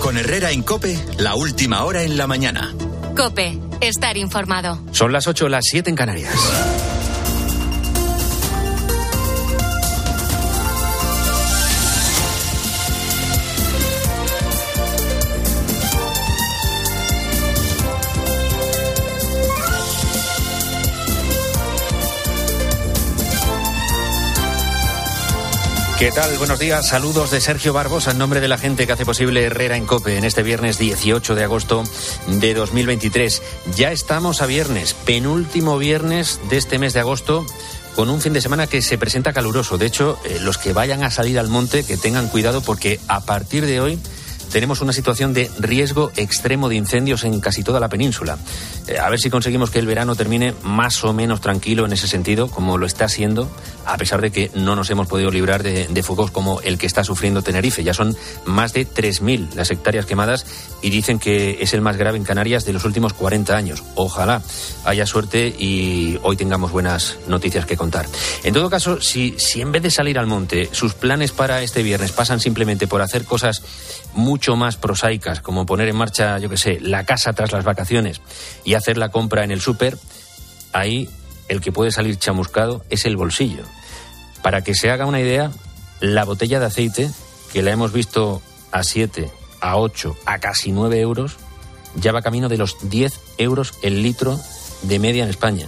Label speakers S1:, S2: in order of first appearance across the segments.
S1: Con Herrera en COPE, la última hora en la mañana.
S2: COPE, estar informado.
S3: Son las 8, las 7 en Canarias. ¿Qué tal? Buenos días. Saludos de Sergio Barbosa en nombre de la gente que hace posible Herrera en COPE en este viernes 18 de agosto de 2023. Ya estamos a viernes, penúltimo viernes de este mes de agosto, con un fin de semana que se presenta caluroso. De hecho, los que vayan a salir al monte, que tengan cuidado porque a partir de hoy tenemos una situación de riesgo extremo de incendios en casi toda la península. A ver si conseguimos que el verano termine más o menos tranquilo en ese sentido, como lo está siendo, a pesar de que no nos hemos podido librar de fuegos como el que está sufriendo Tenerife. Ya son más de 3.000 las hectáreas quemadas y dicen que es el más grave en Canarias de los últimos 40 años. Ojalá haya suerte y hoy tengamos buenas noticias que contar. En todo caso, si en vez de salir al monte, sus planes para este viernes pasan simplemente por hacer cosas mucho más prosaicas, como poner en marcha, yo qué sé, la casa tras las vacaciones y hacer la compra en el súper, ahí el que puede salir chamuscado es el bolsillo. Para que se haga una idea, la botella de aceite, que la hemos visto a 7, a 8, a casi 9 euros, ya va camino de los 10 euros el litro de media en España.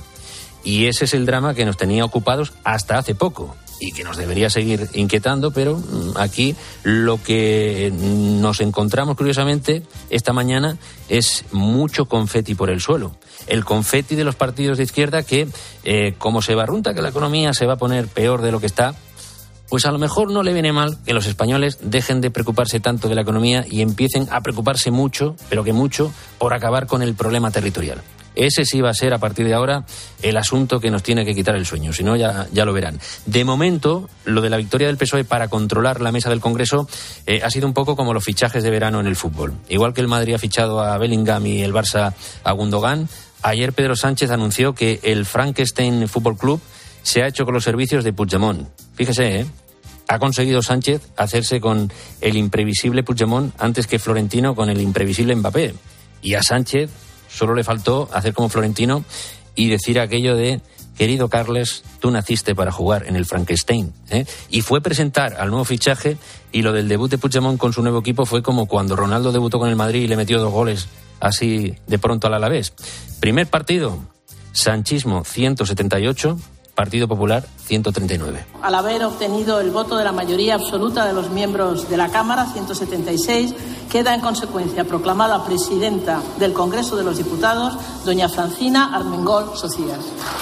S3: Y ese es el drama que nos tenía ocupados hasta hace poco y que nos debería seguir inquietando, pero aquí lo que nos encontramos curiosamente esta mañana es mucho confeti por el suelo. El confeti de los partidos de izquierda que, como se barrunta que la economía se va a poner peor de lo que está, pues a lo mejor no le viene mal que los españoles dejen de preocuparse tanto de la economía y empiecen a preocuparse mucho, pero que mucho, por acabar con el problema territorial. Ese sí va a ser a partir de ahora el asunto que nos tiene que quitar el sueño, si no ya lo verán. De momento, lo de la victoria del PSOE para controlar la mesa del Congreso ha sido un poco como los fichajes de verano en el fútbol. Igual que el Madrid ha fichado a Bellingham y el Barça a Gundogan, ayer Pedro Sánchez anunció que el Frankenstein Fútbol Club se ha hecho con los servicios de Puigdemont. Fíjese, ha conseguido Sánchez hacerse con el imprevisible Puigdemont antes que Florentino con el imprevisible Mbappé. Y a Sánchez solo le faltó hacer como Florentino y decir aquello de: querido Carles, tú naciste para jugar en el Frankenstein. Y fue presentar al nuevo fichaje, y lo del debut de Puigdemont con su nuevo equipo fue como cuando Ronaldo debutó con el Madrid y le metió 2 goles así de pronto al Alavés. Primer partido, sanchismo 178, Partido Popular 139.
S4: Al haber obtenido el voto de la mayoría absoluta de los miembros de la Cámara, 176, queda en consecuencia proclamada presidenta del Congreso de los Diputados doña Francina Armengol Socias.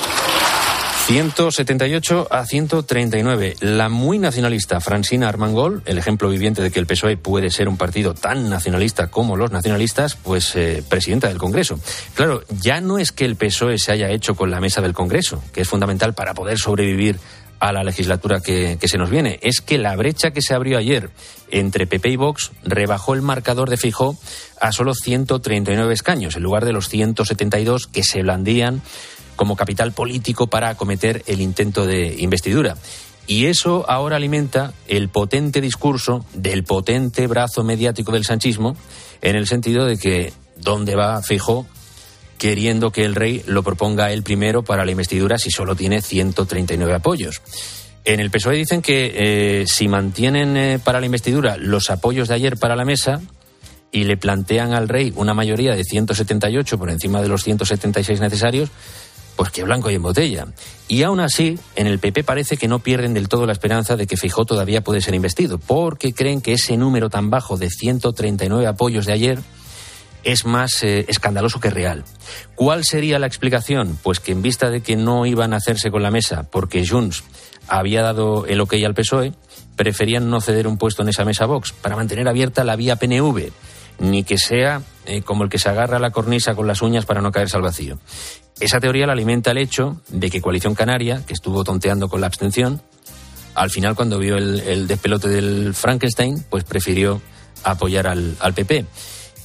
S3: 178 a 139. La muy nacionalista Francina Armengol, el ejemplo viviente de que el PSOE puede ser un partido tan nacionalista como los nacionalistas, pues presidenta del Congreso. Claro, ya no es que el PSOE se haya hecho con la mesa del Congreso, que es fundamental para poder sobrevivir a la legislatura que se nos viene. Es que la brecha que se abrió ayer entre PP y Vox rebajó el marcador de Feijóo a solo 139 escaños, en lugar de los 172 que se blandían como capital político para acometer el intento de investidura. Y eso ahora alimenta el potente discurso del potente brazo mediático del sanchismo, en el sentido de que ¿dónde va Feijóo queriendo que el rey lo proponga él primero para la investidura si solo tiene 139 apoyos? En el PSOE dicen que si mantienen para la investidura los apoyos de ayer para la mesa y le plantean al rey una mayoría de 178 por encima de los 176 necesarios, pues que blanco y en botella. Y aún así, en el PP parece que no pierden del todo la esperanza de que Feijóo todavía puede ser investido, porque creen que ese número tan bajo de 139 apoyos de ayer es más escandaloso que real. ¿Cuál sería la explicación? Pues que en vista de que no iban a hacerse con la mesa porque Junts había dado el ok al PSOE, preferían no ceder un puesto en esa mesa Vox para mantener abierta la vía PNV, ni que sea como el que se agarra a la cornisa con las uñas para no caerse al vacío. Esa teoría la alimenta el hecho de que Coalición Canaria, que estuvo tonteando con la abstención, al final cuando vio el despelote del Frankenstein, pues prefirió apoyar al PP.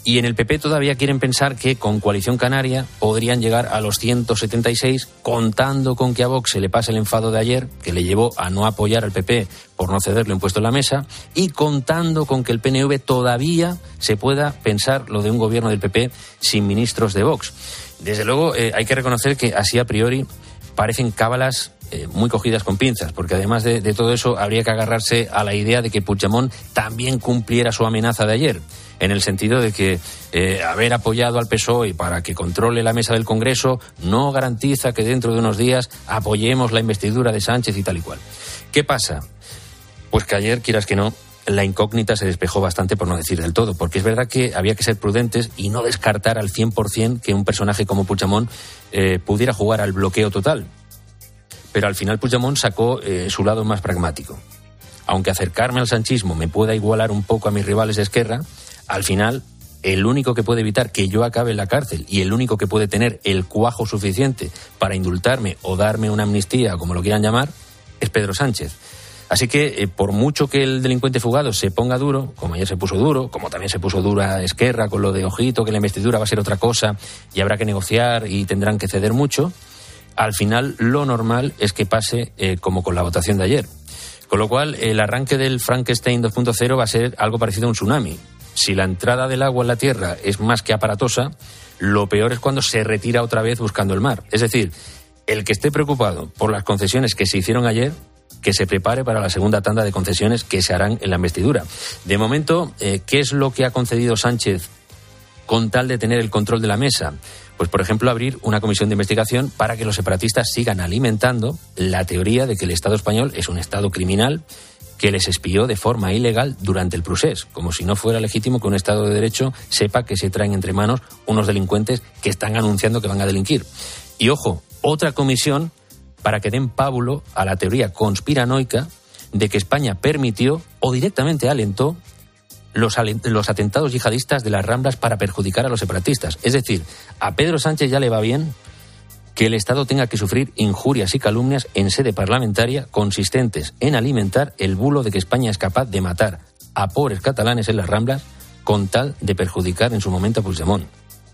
S3: Y en el PP todavía quieren pensar que con Coalición Canaria podrían llegar a los 176, contando con que a Vox se le pase el enfado de ayer, que le llevó a no apoyar al PP por no cederle un puesto en la mesa, y contando con que el PNV todavía se pueda pensar lo de un gobierno del PP sin ministros de Vox. Desde luego hay que reconocer que así a priori parecen cábalas muy cogidas con pinzas, porque además de todo eso habría que agarrarse a la idea de que Puigdemont también cumpliera su amenaza de ayer, en el sentido de que haber apoyado al PSOE para que controle la mesa del Congreso no garantiza que dentro de unos días apoyemos la investidura de Sánchez y tal y cual. ¿Qué pasa? Pues que ayer, quieras que no, la incógnita se despejó bastante, por no decir del todo, porque es verdad que había que ser prudentes y no descartar al 100% que un personaje como Puigdemont pudiera jugar al bloqueo total. Pero al final Puigdemont sacó su lado más pragmático. Aunque acercarme al sanchismo me pueda igualar un poco a mis rivales de Esquerra, al final el único que puede evitar que yo acabe en la cárcel y el único que puede tener el cuajo suficiente para indultarme o darme una amnistía, como lo quieran llamar, es Pedro Sánchez. Así que, por mucho que el delincuente fugado se ponga duro, como ayer se puso duro, como también se puso dura Esquerra con lo de ojito, que la investidura va a ser otra cosa y habrá que negociar y tendrán que ceder mucho, al final lo normal es que pase como con la votación de ayer. Con lo cual, el arranque del Frankenstein 2.0 va a ser algo parecido a un tsunami. Si la entrada del agua en la tierra es más que aparatosa, lo peor es cuando se retira otra vez buscando el mar. Es decir, el que esté preocupado por las concesiones que se hicieron ayer, que se prepare para la segunda tanda de concesiones que se harán en la investidura. De momento, ¿qué es lo que ha concedido Sánchez con tal de tener el control de la mesa? Pues, por ejemplo, abrir una comisión de investigación para que los separatistas sigan alimentando la teoría de que el Estado español es un Estado criminal que les espió de forma ilegal durante el procés, como si no fuera legítimo que un Estado de Derecho sepa que se traen entre manos unos delincuentes que están anunciando que van a delinquir. Y ojo, otra comisión para que den pábulo a la teoría conspiranoica de que España permitió o directamente alentó los atentados yihadistas de las Ramblas para perjudicar a los separatistas. Es decir, a Pedro Sánchez ya le va bien que el Estado tenga que sufrir injurias y calumnias en sede parlamentaria consistentes en alimentar el bulo de que España es capaz de matar a pobres catalanes en las Ramblas con tal de perjudicar en su momento a Puigdemont.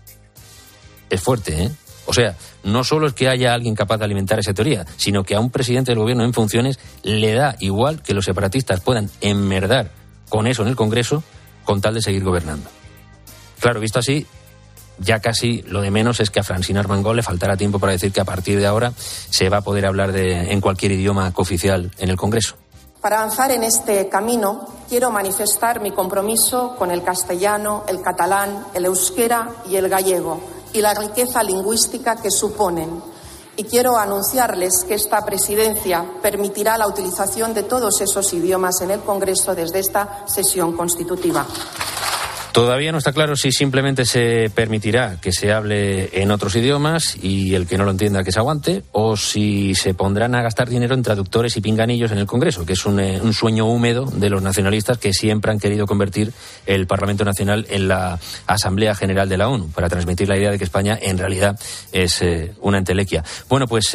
S3: Es fuerte, ¿eh? O sea, no solo es que haya alguien capaz de alimentar esa teoría, sino que a un presidente del gobierno en funciones le da igual que los separatistas puedan enmerdar con eso en el Congreso con tal de seguir gobernando. Claro, visto así, ya casi lo de menos es que a Francina Armengol le faltará tiempo para decir que a partir de ahora se va a poder hablar en cualquier idioma cooficial en el Congreso.
S5: Para avanzar en este camino, quiero manifestar mi compromiso con el castellano, el catalán, el euskera y el gallego, y la riqueza lingüística que suponen. Y quiero anunciarles que esta presidencia permitirá la utilización de todos esos idiomas en el Congreso desde esta sesión constitutiva.
S3: Todavía no está claro si simplemente se permitirá que se hable en otros idiomas y el que no lo entienda que se aguante, o si se pondrán a gastar dinero en traductores y pinganillos en el Congreso, que es un sueño húmedo de los nacionalistas que siempre han querido convertir el Parlamento Nacional en la Asamblea General de la ONU, para transmitir la idea de que España en realidad es una entelequia. Bueno, pues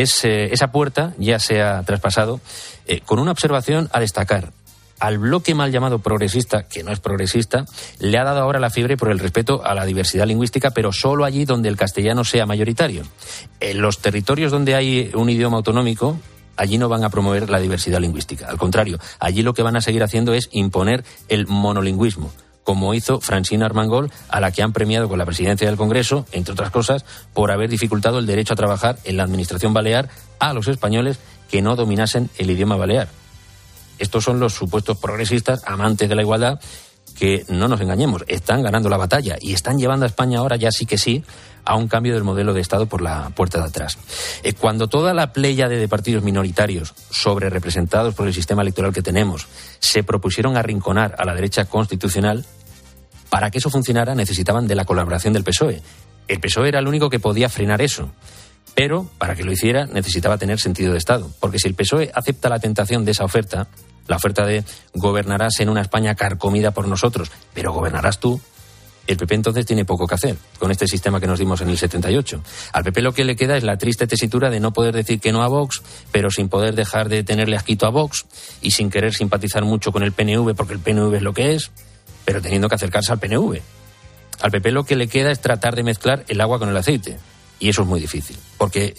S3: esa puerta ya se ha traspasado con una observación a destacar. Al bloque mal llamado progresista, que no es progresista, le ha dado ahora la fiebre por el respeto a la diversidad lingüística, pero solo allí donde el castellano sea mayoritario. En los territorios donde hay un idioma autonómico, allí no van a promover la diversidad lingüística. Al contrario, allí lo que van a seguir haciendo es imponer el monolingüismo, como hizo Francina Armengol, a la que han premiado con la presidencia del Congreso, entre otras cosas, por haber dificultado el derecho a trabajar en la administración balear a los españoles que no dominasen el idioma balear. Estos son los supuestos progresistas amantes de la igualdad que, no nos engañemos, están ganando la batalla y están llevando a España ahora, ya sí que sí, a un cambio del modelo de Estado por la puerta de atrás. Cuando toda la pléyade de partidos minoritarios, sobre representados por el sistema electoral que tenemos, se propusieron arrinconar a la derecha constitucional, para que eso funcionara necesitaban de la colaboración del PSOE. El PSOE era el único que podía frenar eso. Pero, para que lo hiciera, necesitaba tener sentido de Estado. Porque si el PSOE acepta la tentación de esa oferta, la oferta de gobernarás en una España carcomida por nosotros, pero gobernarás tú, el PP entonces tiene poco que hacer con este sistema que nos dimos en el 78. Al PP lo que le queda es la triste tesitura de no poder decir que no a Vox, pero sin poder dejar de tenerle asquito a Vox y sin querer simpatizar mucho con el PNV, porque el PNV es lo que es, pero teniendo que acercarse al PNV. Al PP lo que le queda es tratar de mezclar el agua con el aceite. Y eso es muy difícil, porque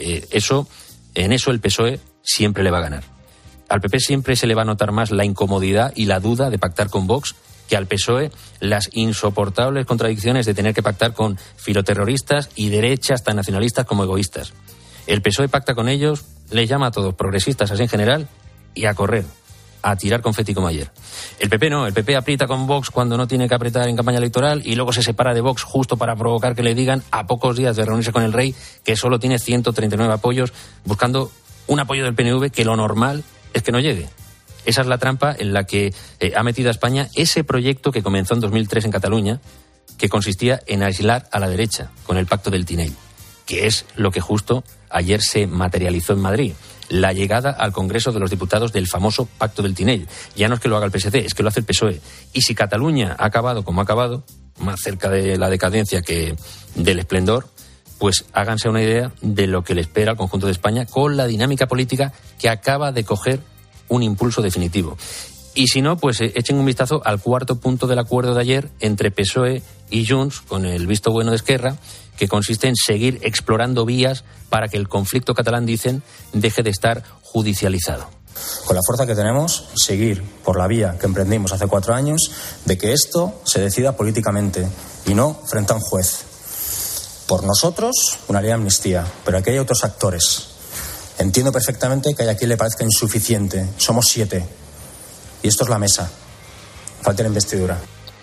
S3: en eso el PSOE siempre le va a ganar. Al PP siempre se le va a notar más la incomodidad y la duda de pactar con Vox que al PSOE las insoportables contradicciones de tener que pactar con filoterroristas y derechas tan nacionalistas como egoístas. El PSOE pacta con ellos, les llama a todos progresistas así en general y a correr, a tirar confeti como ayer. El PP no, el PP aprieta con Vox cuando no tiene que apretar en campaña electoral y luego se separa de Vox justo para provocar que le digan a pocos días de reunirse con el rey que solo tiene 139 apoyos, buscando un apoyo del PNV que lo normal es que no llegue. Esa es la trampa en la que ha metido a España ese proyecto que comenzó en 2003 en Cataluña, que consistía en aislar a la derecha con el pacto del Tinell, que es lo que justo ayer se materializó en Madrid. La llegada al Congreso de los Diputados del famoso pacto del Tinell. Ya no es que lo haga el PSC, es que lo hace el PSOE. Y si Cataluña ha acabado como ha acabado, más cerca de la decadencia que del esplendor, pues háganse una idea de lo que le espera al conjunto de España con la dinámica política que acaba de coger un impulso definitivo. Y si no, pues echen un vistazo al cuarto punto del acuerdo de ayer entre PSOE y Junts, con el visto bueno de Esquerra, que consiste en seguir explorando vías para que el conflicto catalán, dicen, deje de estar judicializado.
S6: Con la fuerza que tenemos, seguir por la vía que emprendimos hace 4 años, de que esto se decida políticamente y no frente a un juez. Por nosotros, una ley de amnistía, pero aquí hay otros actores. Entiendo perfectamente que hay a quien le parezca insuficiente. Somos 7. Y esto es la mesa. Falta la investidura.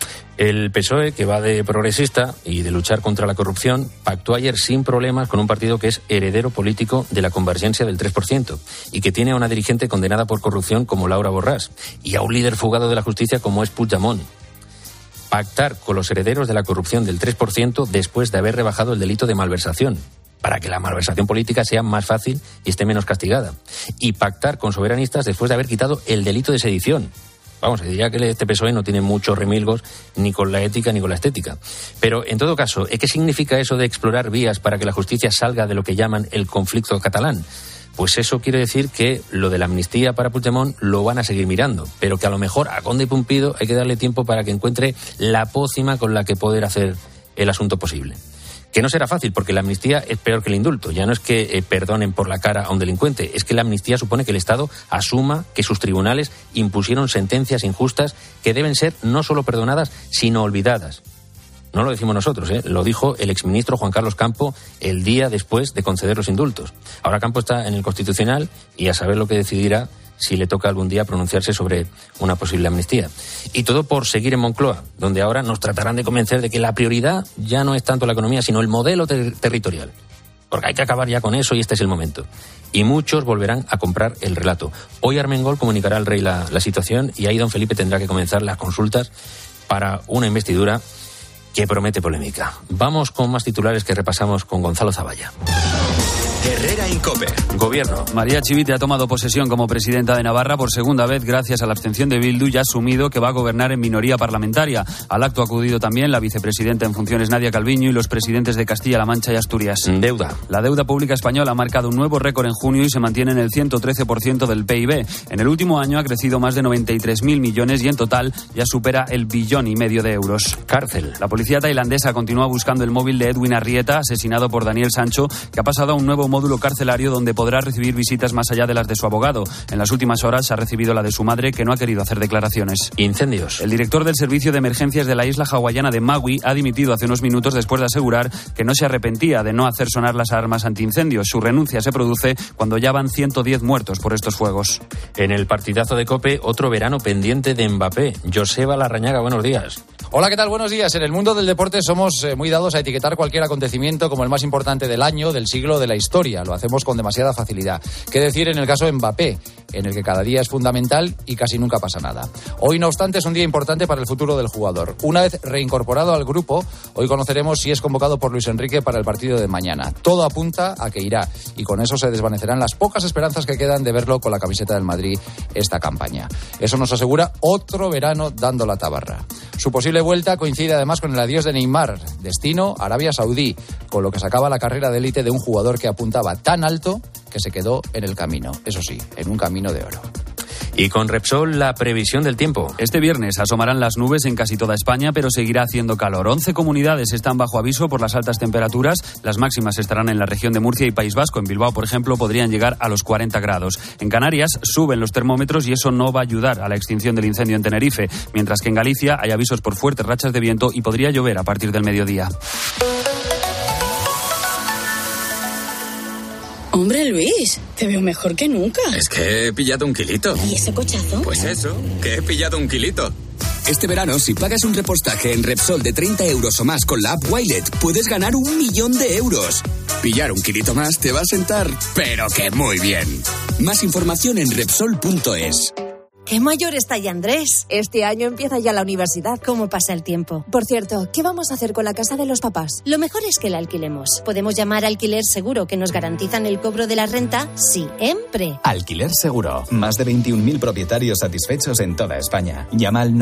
S3: El PSOE, que va de progresista y de luchar contra la corrupción, pactó ayer sin problemas con un partido que es heredero político de la convergencia del 3% y que tiene a una dirigente condenada por corrupción como Laura Borràs y a un líder fugado de la justicia como es Puigdemont. Pactar con los herederos de la corrupción del 3% después de haber rebajado el delito de malversación, para que la malversación política sea más fácil y esté menos castigada. Y pactar con soberanistas después de haber quitado el delito de sedición. Vamos, diría que este PSOE no tiene muchos remilgos ni con la ética ni con la estética. Pero, en todo caso, ¿qué significa eso de explorar vías para que la justicia salga de lo que llaman el conflicto catalán? Pues eso quiere decir que lo de la amnistía para Puigdemont lo van a seguir mirando, pero que a lo mejor a Conde y Pumpido hay que darle tiempo para que encuentre la pócima con la que poder hacer el asunto posible. Que no será fácil, porque la amnistía es peor que el indulto. Ya no es que perdonen por la cara a un delincuente, es que la amnistía supone que el Estado asuma que sus tribunales impusieron sentencias injustas que deben ser no solo perdonadas, sino olvidadas. No lo decimos nosotros, lo dijo el exministro Juan Carlos Campo el día después de conceder los indultos. Ahora Campo está en el Constitucional y a saber lo que decidirá si le toca algún día pronunciarse sobre una posible amnistía. Y todo por seguir en Moncloa, donde ahora nos tratarán de convencer de que la prioridad ya no es tanto la economía, sino el modelo territorial. Porque hay que acabar ya con eso y este es el momento. Y muchos volverán a comprar el relato. Hoy Armengol comunicará al rey la situación y ahí don Felipe tendrá que comenzar las consultas para una investidura que promete polémica. Vamos con más titulares que repasamos con Gonzalo Zavalla.
S1: Herrera Incope.
S3: Gobierno.
S7: María Chivite ha tomado posesión como presidenta de Navarra por segunda vez gracias a la abstención de Bildu y ha asumido que va a gobernar en minoría parlamentaria. Al acto ha acudido también la vicepresidenta en funciones Nadia Calviño y los presidentes de Castilla-La Mancha y Asturias.
S3: Deuda.
S7: La deuda pública española ha marcado un nuevo récord en junio y se mantiene en el 113% del PIB. En el último año ha crecido más de 93.000 millones y en total ya supera el 1,5 billones de euros.
S3: Cárcel.
S7: La policía tailandesa continúa buscando el móvil de Edwin Arrieta, asesinado por Daniel Sancho, que ha pasado a un nuevo módulo carcelario donde podrá recibir visitas más allá de las de su abogado. En las últimas horas ha recibido la de su madre, que no ha querido hacer declaraciones.
S3: Incendios.
S7: El director del servicio de emergencias de la isla hawaiana de Maui ha dimitido hace unos minutos después de asegurar que no se arrepentía de no hacer sonar las alarmas antiincendios. Su renuncia se produce cuando ya van 110 muertos por estos fuegos.
S3: En el partidazo de COPE, otro verano pendiente de Mbappé. Joseba Larrañaga, buenos días.
S8: Hola, ¿qué tal? Buenos días. En el mundo del deporte somos muy dados a etiquetar cualquier acontecimiento como el más importante del año, del siglo, de la historia. Lo hacemos con demasiada facilidad. ¿Qué decir en el caso de Mbappé, en el que cada día es fundamental y casi nunca pasa nada? Hoy, no obstante, es un día importante para el futuro del jugador. Una vez reincorporado al grupo, hoy conoceremos si es convocado por Luis Enrique para el partido de mañana. Todo apunta a que irá y con eso se desvanecerán las pocas esperanzas que quedan de verlo con la camiseta del Madrid esta campaña. Eso nos asegura otro verano dando la tabarra. Su posible vuelta coincide además con el adiós de Neymar, destino Arabia Saudí, con lo que se acaba la carrera de élite de un jugador que apuntaba tan alto que se quedó en el camino, eso sí, en un camino de oro.
S3: Y con Repsol, la previsión del tiempo.
S7: Este viernes asomarán las nubes en casi toda España, pero seguirá haciendo calor. 11 comunidades están bajo aviso por las altas temperaturas. Las máximas estarán en la región de Murcia y País Vasco. En Bilbao, por ejemplo, podrían llegar a los 40 grados. En Canarias suben los termómetros y eso no va a ayudar a la extinción del incendio en Tenerife, mientras que en Galicia hay avisos por fuertes rachas de viento y podría llover a partir del mediodía.
S9: Hombre, Luis, te veo mejor que nunca.
S10: Es que he pillado un kilito.
S9: ¿Y ese cochazo?
S10: Pues eso, que he pillado un kilito.
S11: Este verano, si pagas un repostaje en Repsol de 30 euros o más con la app Wilet, puedes ganar 1 millón de euros. Pillar un kilito más te va a sentar, pero que muy bien. Más información en Repsol.es.
S12: ¡Qué mayor está ya Andrés! Este año empieza ya la universidad. ¿Cómo pasa el tiempo? Por cierto, ¿qué vamos a hacer con la casa de los papás? Lo mejor es que la alquilemos. Podemos llamar a Alquiler Seguro, que nos garantizan el cobro de la renta siempre.
S13: Alquiler Seguro. Más de 21.000 propietarios satisfechos en toda España. Llama al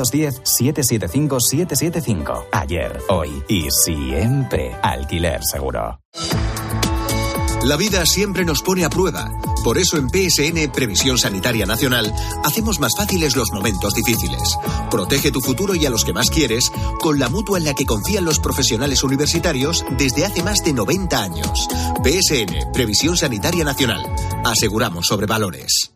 S13: 910-775-775. Ayer, hoy y siempre. Alquiler Seguro.
S1: La vida siempre nos pone a prueba. Por eso en PSN, Previsión Sanitaria Nacional, hacemos más fáciles los momentos difíciles. Protege tu futuro y a los que más quieres con la mutua en la que confían los profesionales universitarios desde hace más de 90 años. PSN, Previsión Sanitaria Nacional. Aseguramos sobre valores.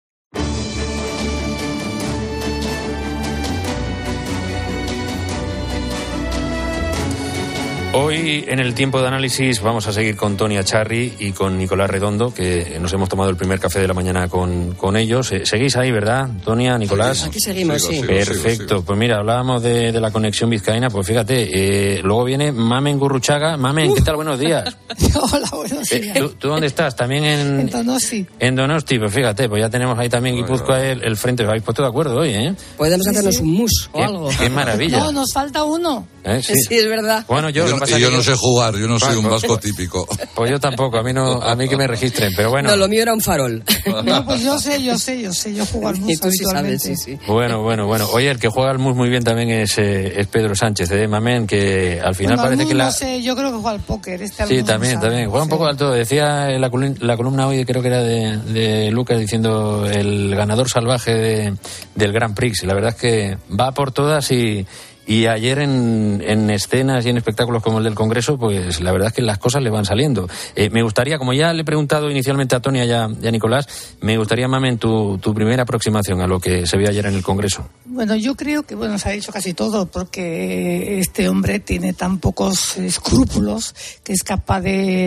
S3: Hoy en el tiempo de análisis vamos a seguir con Tony Acharri y con Nicolás Redondo, que nos hemos tomado el primer café de la mañana con ellos. Seguís ahí, ¿verdad, Tonia, Nicolás?
S14: Aquí seguimos, sí.
S3: Perfecto. Pues mira, hablábamos de la conexión vizcaína, pues fíjate, luego viene Mamen Gurruchaga. Mamen, ¿qué tal? Buenos días.
S15: Hola, buenos días.
S3: ¿Tú dónde estás? También en
S15: Donosti.
S3: En Donosti, pues fíjate, pues ya tenemos ahí también Guipúzcoa el frente. Os habéis puesto de acuerdo hoy, ¿eh?
S14: Podemos hacernos un mus o algo.
S3: Qué maravilla.
S15: No, nos falta uno.
S3: Sí,
S14: es verdad.
S3: Bueno, yo
S16: no sé jugar, yo no soy un vasco típico.
S3: Pues yo tampoco, a mí que me registren, pero bueno.
S14: No, lo mío era un farol.
S15: No, pues yo juego al mus habitualmente.
S14: Sí.
S3: Bueno. Oye, el que juega al mus muy bien también es Pedro Sánchez, Mamen, que al final parece que
S15: no sé, yo creo que juega al póker.
S3: Sí, también. Juega un poco al todo. Decía en la columna hoy, creo que era de Lucas, diciendo el ganador salvaje del Grand Prix. La verdad es que va por todas y ayer en escenas y en espectáculos como el del Congreso, pues la verdad es que las cosas le van saliendo. Me gustaría, como ya le he preguntado inicialmente a Tonia y a Nicolás, me gustaría, Mamen, tu primera aproximación a lo que se vio ayer en el Congreso.
S15: Bueno, yo creo que se ha dicho casi todo, porque este hombre tiene tan pocos escrúpulos que es capaz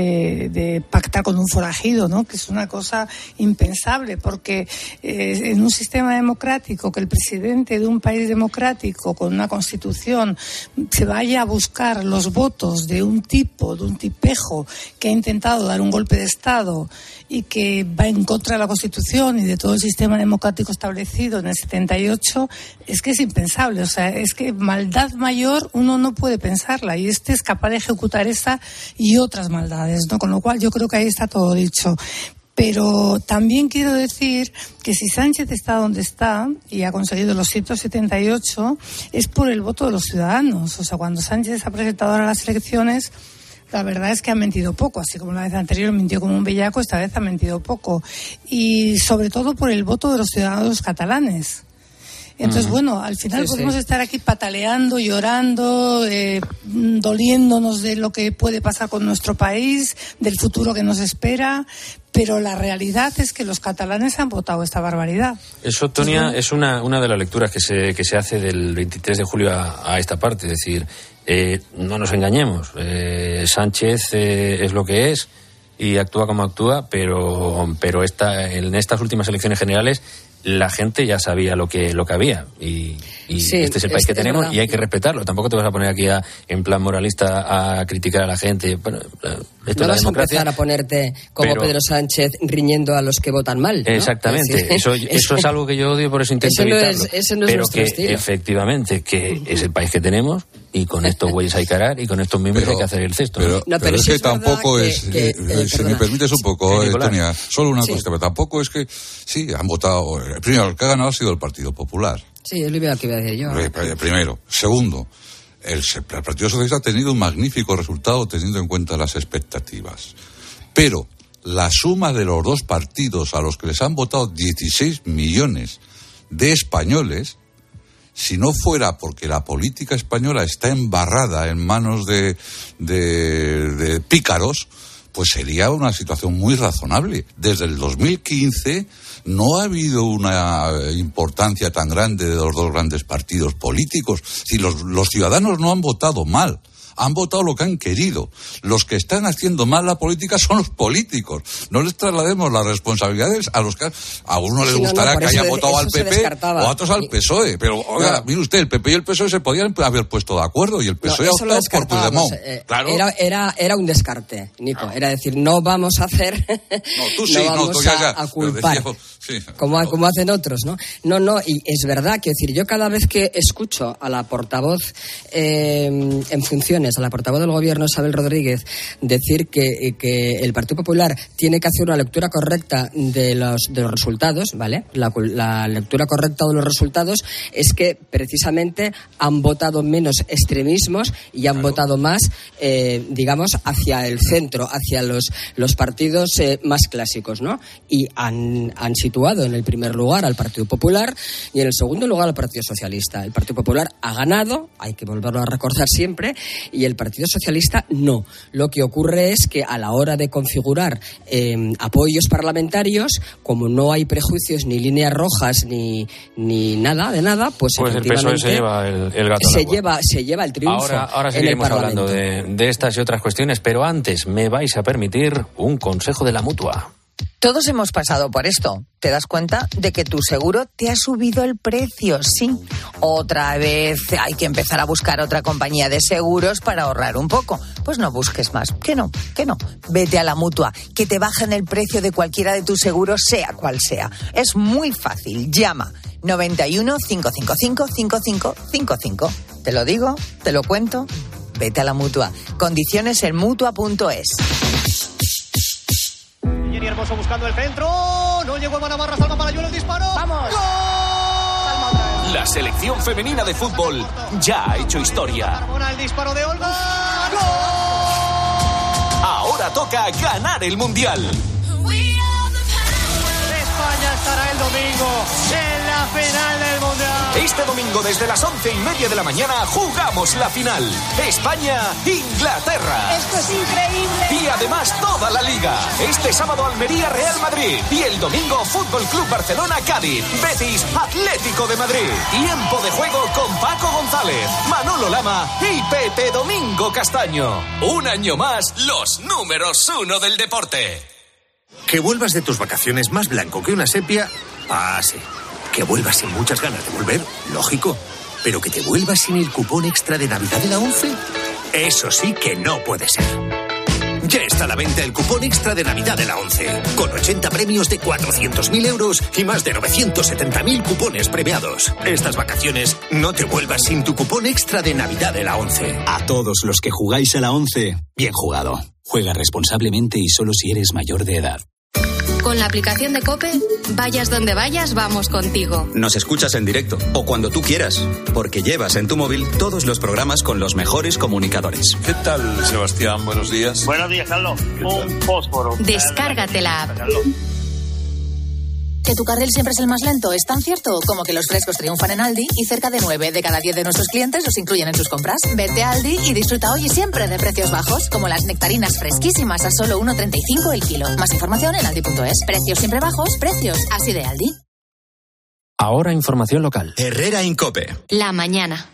S15: de pactar con un forajido, ¿no? Que es una cosa impensable, porque en un sistema democrático, que el presidente de un país democrático con una constitución se vaya a buscar los votos de un tipejo que ha intentado dar un golpe de Estado y que va en contra de la Constitución y de todo el sistema democrático establecido en el 78, es que es impensable. O sea, es que maldad mayor uno no puede pensarla, y este es capaz de ejecutar esa y otras maldades, ¿no? Con lo cual yo creo que ahí está todo dicho. Pero también quiero decir que si Sánchez está donde está y ha conseguido los 178 es por el voto de los ciudadanos. O sea, cuando Sánchez ha presentado ahora las elecciones, la verdad es que ha mentido poco. Así como la vez anterior mintió como un bellaco, esta vez ha mentido poco. Y sobre todo por el voto de los ciudadanos catalanes. Entonces, al final podemos estar aquí pataleando, llorando, doliéndonos de lo que puede pasar con nuestro país, del futuro que nos espera, pero la realidad es que los catalanes han votado esta barbaridad.
S3: Eso, Tonia, es una de las lecturas que se hace del 23 de julio a esta parte. Es decir, no nos engañemos, Sánchez es lo que es y actúa como actúa, pero en estas últimas elecciones generales la gente ya sabía lo que había y este es el país que tenemos y hay que respetarlo. Tampoco te vas a poner aquí en plan moralista a criticar a la gente. Bueno, esto
S14: no
S3: vas
S14: a empezar a ponerte como Pedro Sánchez riñendo a los que votan mal, ¿no?
S3: Exactamente. Eso es algo que yo odio, por eso intento evitarlo.
S14: Ese no es nuestro estilo.
S3: Efectivamente, que es el país que tenemos y con estos bueyes hay que arar y con estos mismos hay que hacer el cesto.
S16: Pero es que tampoco es... si me permites un poco, Tonia, solo una cosita, pero tampoco es que... Sí, han votado... Primero, el que ha ganado ha sido el Partido Popular.
S14: Sí, es lo que iba a decir yo.
S16: Primero. Segundo, el Partido Socialista ha tenido un magnífico resultado teniendo en cuenta las expectativas. Pero la suma de los dos partidos a los que les han votado 16 millones de españoles, si no fuera porque la política española está embarrada en manos de pícaros, pues sería una situación muy razonable. Desde el 2015 no ha habido una importancia tan grande de los dos grandes partidos políticos. Si los ciudadanos no han votado mal, han votado lo que han querido. Los que están haciendo mal la política son los políticos. No les traslademos las responsabilidades a los que a uno les gustará que hayan votado al PP o a otros al PSOE. Pero, oiga, mire usted, el PP y el PSOE se podían haber puesto de acuerdo y el PSOE ha optado por Puigdemont.
S14: Claro. Era un descarte, Nico. Era decir, no vamos a hacer... a culpar. Sí. Como hacen otros, ¿no? No, y es verdad que decir, yo cada vez que escucho a la portavoz en funciones, a la portavoz del gobierno, Isabel Rodríguez, decir que el Partido Popular tiene que hacer una lectura correcta de los resultados, ¿vale? La lectura correcta de los resultados es que precisamente han votado menos extremismos y han votado más, digamos, hacia el centro, hacia los partidos más clásicos, ¿no? Y han situado en el primer lugar al Partido Popular y en el segundo lugar al Partido Socialista. El Partido Popular ha ganado, hay que volverlo a recordar siempre, y el Partido Socialista no. Lo que ocurre es que a la hora de configurar apoyos parlamentarios, como no hay prejuicios ni líneas rojas ni nada de nada, pues
S3: el PSOE se lleva el gato al agua.
S14: Se lleva el triunfo.
S3: Ahora seguiremos hablando de estas y otras cuestiones, pero antes me vais a permitir un consejo de la Mutua.
S17: Todos hemos pasado por esto. ¿Te das cuenta de que tu seguro te ha subido el precio? Sí. Otra vez hay que empezar a buscar otra compañía de seguros para ahorrar un poco. Pues no busques más. Que no. Vete a la Mutua, que te bajan el precio de cualquiera de tus seguros, sea cual sea. Es muy fácil. Llama 91 555 5555. Te lo digo, te lo cuento. Vete a la Mutua. Condiciones en Mutua.es.
S18: Jenny Hermoso buscando el centro. No llegó Eva Navarra, salva para Yuel el disparo.
S17: ¡Vamos!
S18: ¡Gol!
S19: La selección femenina de fútbol ya ha hecho historia.
S18: El disparo de Olga. ¡Gol!
S19: Ahora toca ganar el Mundial.
S18: España estará el domingo en la final del Mundial.
S19: Este domingo desde las 11:30 de la mañana jugamos la final. España-Inglaterra.
S17: ¡Esto es increíble!
S19: Y además toda la Liga. Este sábado Almería-Real Madrid. Y el domingo Fútbol Club Barcelona-Cádiz. Betis-Atlético de Madrid. Tiempo de juego con Paco González, Manolo Lama y Pepe Domingo Castaño. Un año más, los números 1 del deporte.
S20: Que vuelvas de tus vacaciones más blanco que una sepia, pase. Que vuelvas sin muchas ganas de volver, lógico. Pero que te vuelvas sin el cupón extra de Navidad de la ONCE, eso sí que no puede ser. Ya está a la venta el cupón extra de Navidad de la ONCE, con 80 premios de 400.000 euros y más de 970.000 cupones premiados. Estas vacaciones no te vuelvas sin tu cupón extra de Navidad de la ONCE.
S21: A todos los que jugáis a la ONCE, bien jugado. Juega responsablemente y solo si eres mayor de edad.
S2: Con la aplicación de COPE, vayas donde vayas, vamos contigo.
S10: Nos escuchas en directo o cuando tú quieras, porque llevas en tu móvil todos los programas con los mejores comunicadores.
S16: ¿Qué tal, Sebastián? Buenos días.
S22: Buenos días, Carlos. Un fósforo.
S2: Descárgate la app.
S23: ¿Que tu carril siempre es el más lento? ¿Es tan cierto como que los frescos triunfan en Aldi y cerca de 9 de cada 10 de nuestros clientes los incluyen en sus compras? Vete a Aldi y disfruta hoy y siempre de precios bajos, como las nectarinas fresquísimas a solo 1,35 el kilo. Más información en aldi.es. Precios siempre bajos, precios así de Aldi.
S3: Ahora información local.
S1: Herrera Incope.
S2: La mañana.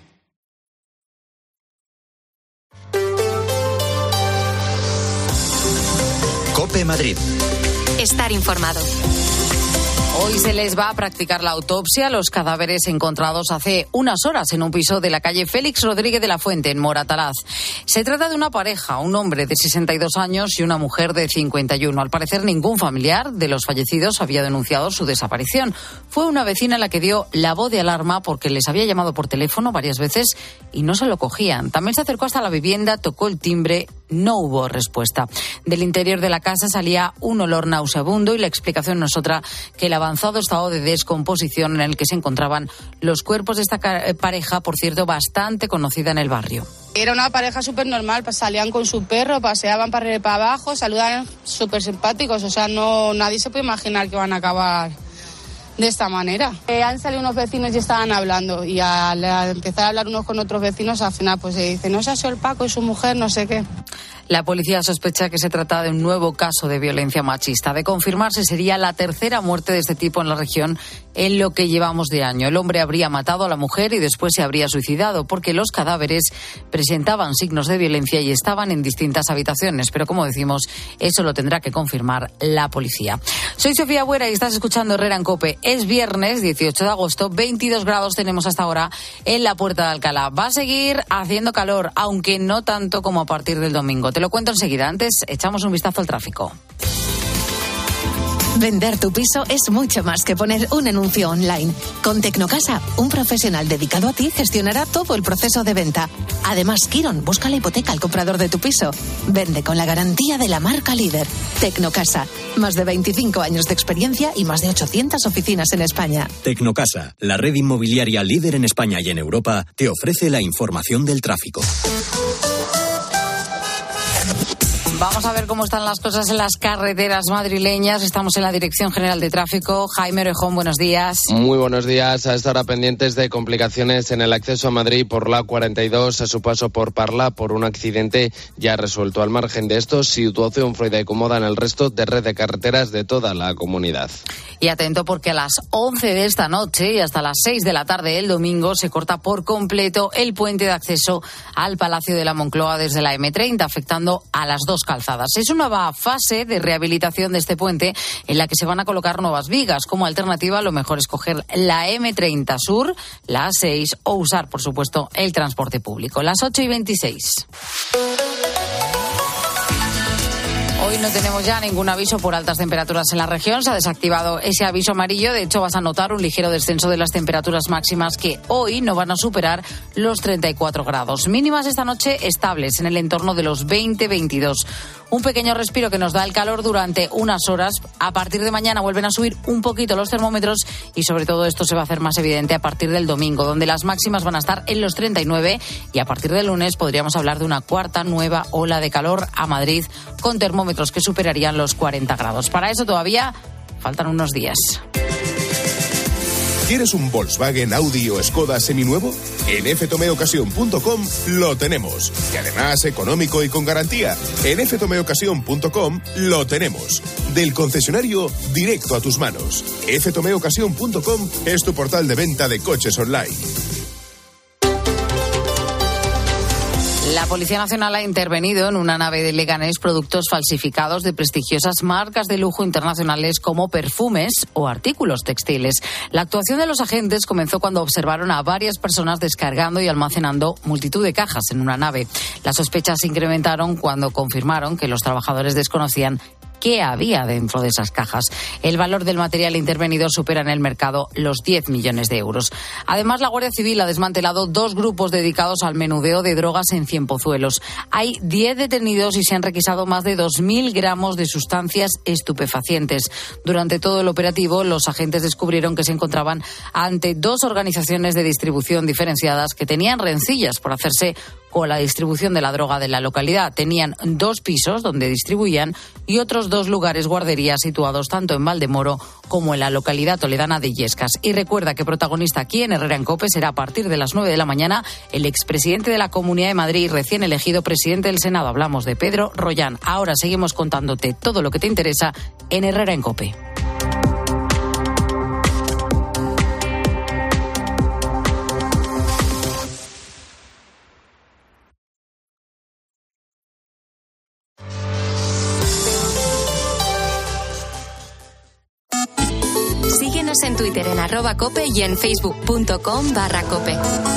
S1: Cope Madrid.
S2: Estar informado.
S17: Hoy se les va a practicar la autopsia a los cadáveres encontrados hace unas horas en un piso de la calle Félix Rodríguez de la Fuente, en Moratalaz. Se trata de una pareja, un hombre de 62 años y una mujer de 51. Al parecer, ningún familiar de los fallecidos había denunciado su desaparición. Fue una vecina la que dio la voz de alarma porque les había llamado por teléfono varias veces y no se lo cogían. También se acercó hasta la vivienda, tocó el timbre. No hubo respuesta. Del interior de la casa salía un olor nauseabundo y la explicación no es otra que el avanzado estado de descomposición en el que se encontraban los cuerpos de esta pareja, por cierto, bastante conocida en el barrio.
S4: Era una pareja súper normal, salían con su perro, paseaban para arriba y para abajo, saludaban súper simpáticos, o sea, nadie se puede imaginar que van a acabar de esta manera. Han salido unos vecinos y estaban hablando, y al empezar a hablar unos con otros vecinos, al final pues se dice, no se ha sido el Paco y su mujer, no sé qué.
S17: La policía sospecha que se trata de un nuevo caso de violencia machista. De confirmarse, sería la tercera muerte de este tipo en la región en lo que llevamos de año. El hombre habría matado a la mujer y después se habría suicidado porque los cadáveres presentaban signos de violencia y estaban en distintas habitaciones. Pero, como decimos, eso lo tendrá que confirmar la policía. Soy Sofía Buera y estás escuchando Herrera en COPE. Es viernes 18 de agosto, 22 grados tenemos hasta ahora en la Puerta de Alcalá. Va a seguir haciendo calor, aunque no tanto como a partir del domingo. Te lo cuento enseguida. Antes, echamos un vistazo al tráfico.
S5: Vender tu piso es mucho más que poner un anuncio online. Con Tecnocasa, un profesional dedicado a ti gestionará todo el proceso de venta. Además, Kiron busca la hipoteca al comprador de tu piso. Vende con la garantía de la marca líder. Tecnocasa, más de 25 años de experiencia y más de 800 oficinas en España.
S6: Tecnocasa, la red inmobiliaria líder en España y en Europa, te ofrece la información del tráfico.
S17: Vamos a ver cómo están las cosas en las carreteras madrileñas. Estamos en la Dirección General de Tráfico. Jaime Orejón, buenos días.
S24: Muy buenos días. A esta hora pendientes de complicaciones en el acceso a Madrid por la 42 a su paso por Parla por un accidente ya resuelto. Al margen de esto, situación fluida y cómoda en el resto de red de carreteras de toda la comunidad.
S17: Y atento porque a las 11 de esta noche y hasta las 6 de la tarde del domingo se corta por completo el puente de acceso al Palacio de la Moncloa desde la M30, afectando a las dos calzadas. Es una nueva fase de rehabilitación de este puente en la que se van a colocar nuevas vigas. Como alternativa, lo mejor es coger la M30 Sur, la A6 o usar, por supuesto, el transporte público. Las 8:26. Hoy no tenemos ya ningún aviso por altas temperaturas en la región. Se ha desactivado ese aviso amarillo. De hecho, vas a notar un ligero descenso de las temperaturas máximas que hoy no van a superar los 34 grados. Mínimas esta noche estables en el entorno de los 20-22. Un pequeño respiro que nos da el calor durante unas horas. A partir de mañana vuelven a subir un poquito los termómetros y sobre todo esto se va a hacer más evidente a partir del domingo, donde las máximas van a estar en los 39 y a partir del lunes podríamos hablar de una cuarta nueva ola de calor a Madrid con termómetros que superarían los 40 grados. Para eso todavía faltan unos días.
S25: ¿Quieres un Volkswagen, Audi o Skoda seminuevo? En ftomeocasión.com lo tenemos. Y además económico y con garantía. En ftomeocasión.com lo tenemos. Del concesionario directo a tus manos. ftomeocasión.com es tu portal de venta de coches online.
S17: La Policía Nacional ha intervenido en una nave de Leganés productos falsificados de prestigiosas marcas de lujo internacionales como perfumes o artículos textiles. La actuación de los agentes comenzó cuando observaron a varias personas descargando y almacenando multitud de cajas en una nave. Las sospechas se incrementaron cuando confirmaron que los trabajadores desconocían qué había dentro de esas cajas. El valor del material intervenido supera en el mercado los 10 millones de euros. Además, la Guardia Civil ha desmantelado 2 grupos dedicados al menudeo de drogas en Cienpozuelos. Hay 10 detenidos y se han requisado más de 2.000 gramos de sustancias estupefacientes. Durante todo el operativo, los agentes descubrieron que se encontraban ante 2 organizaciones de distribución diferenciadas que tenían rencillas por hacerse con la distribución de la droga de la localidad. Tenían 2 pisos donde distribuían y otros 2 lugares guarderías situados tanto en Valdemoro como en la localidad toledana de Illescas. Y recuerda que protagonista aquí en Herrera en COPE será a partir de las 9 de la mañana el expresidente de la Comunidad de Madrid, recién elegido presidente del Senado. Hablamos de Pedro Rollán. Ahora seguimos contándote todo lo que te interesa en Herrera en COPE.
S2: En Twitter en @cope y en facebook.com/cope.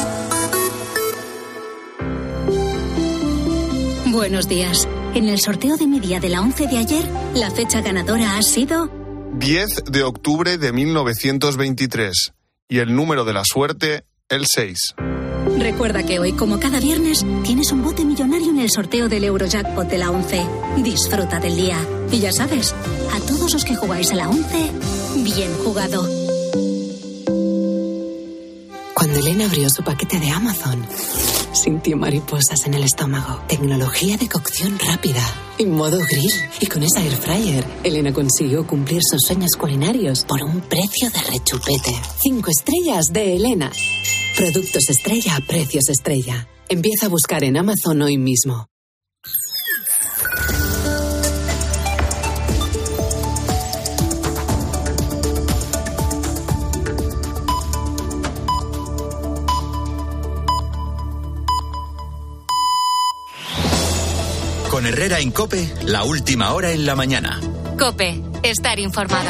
S26: Buenos días. En el sorteo de mi día de la 11 de ayer, la fecha ganadora ha sido
S27: 10 de octubre de 1923 y el número de la suerte, el 6.
S26: Recuerda que hoy, como cada viernes, tienes un bote millonario en el sorteo del Eurojackpot de la 11. Disfruta del día. Y ya sabes, a todos los que jugáis a la 11, bien jugado.
S28: Cuando Elena abrió su paquete de Amazon,
S7: Sintió mariposas en el estómago. Tecnología de cocción rápida. Y modo grill. Y con esa air fryer, Elena consiguió cumplir sus sueños culinarios por un precio de rechupete. 5 estrellas de Elena. Productos estrella a precios estrella. Empieza a buscar en Amazon hoy mismo.
S1: Con Herrera en COPE, la última hora en la mañana.
S2: COPE, estar informado.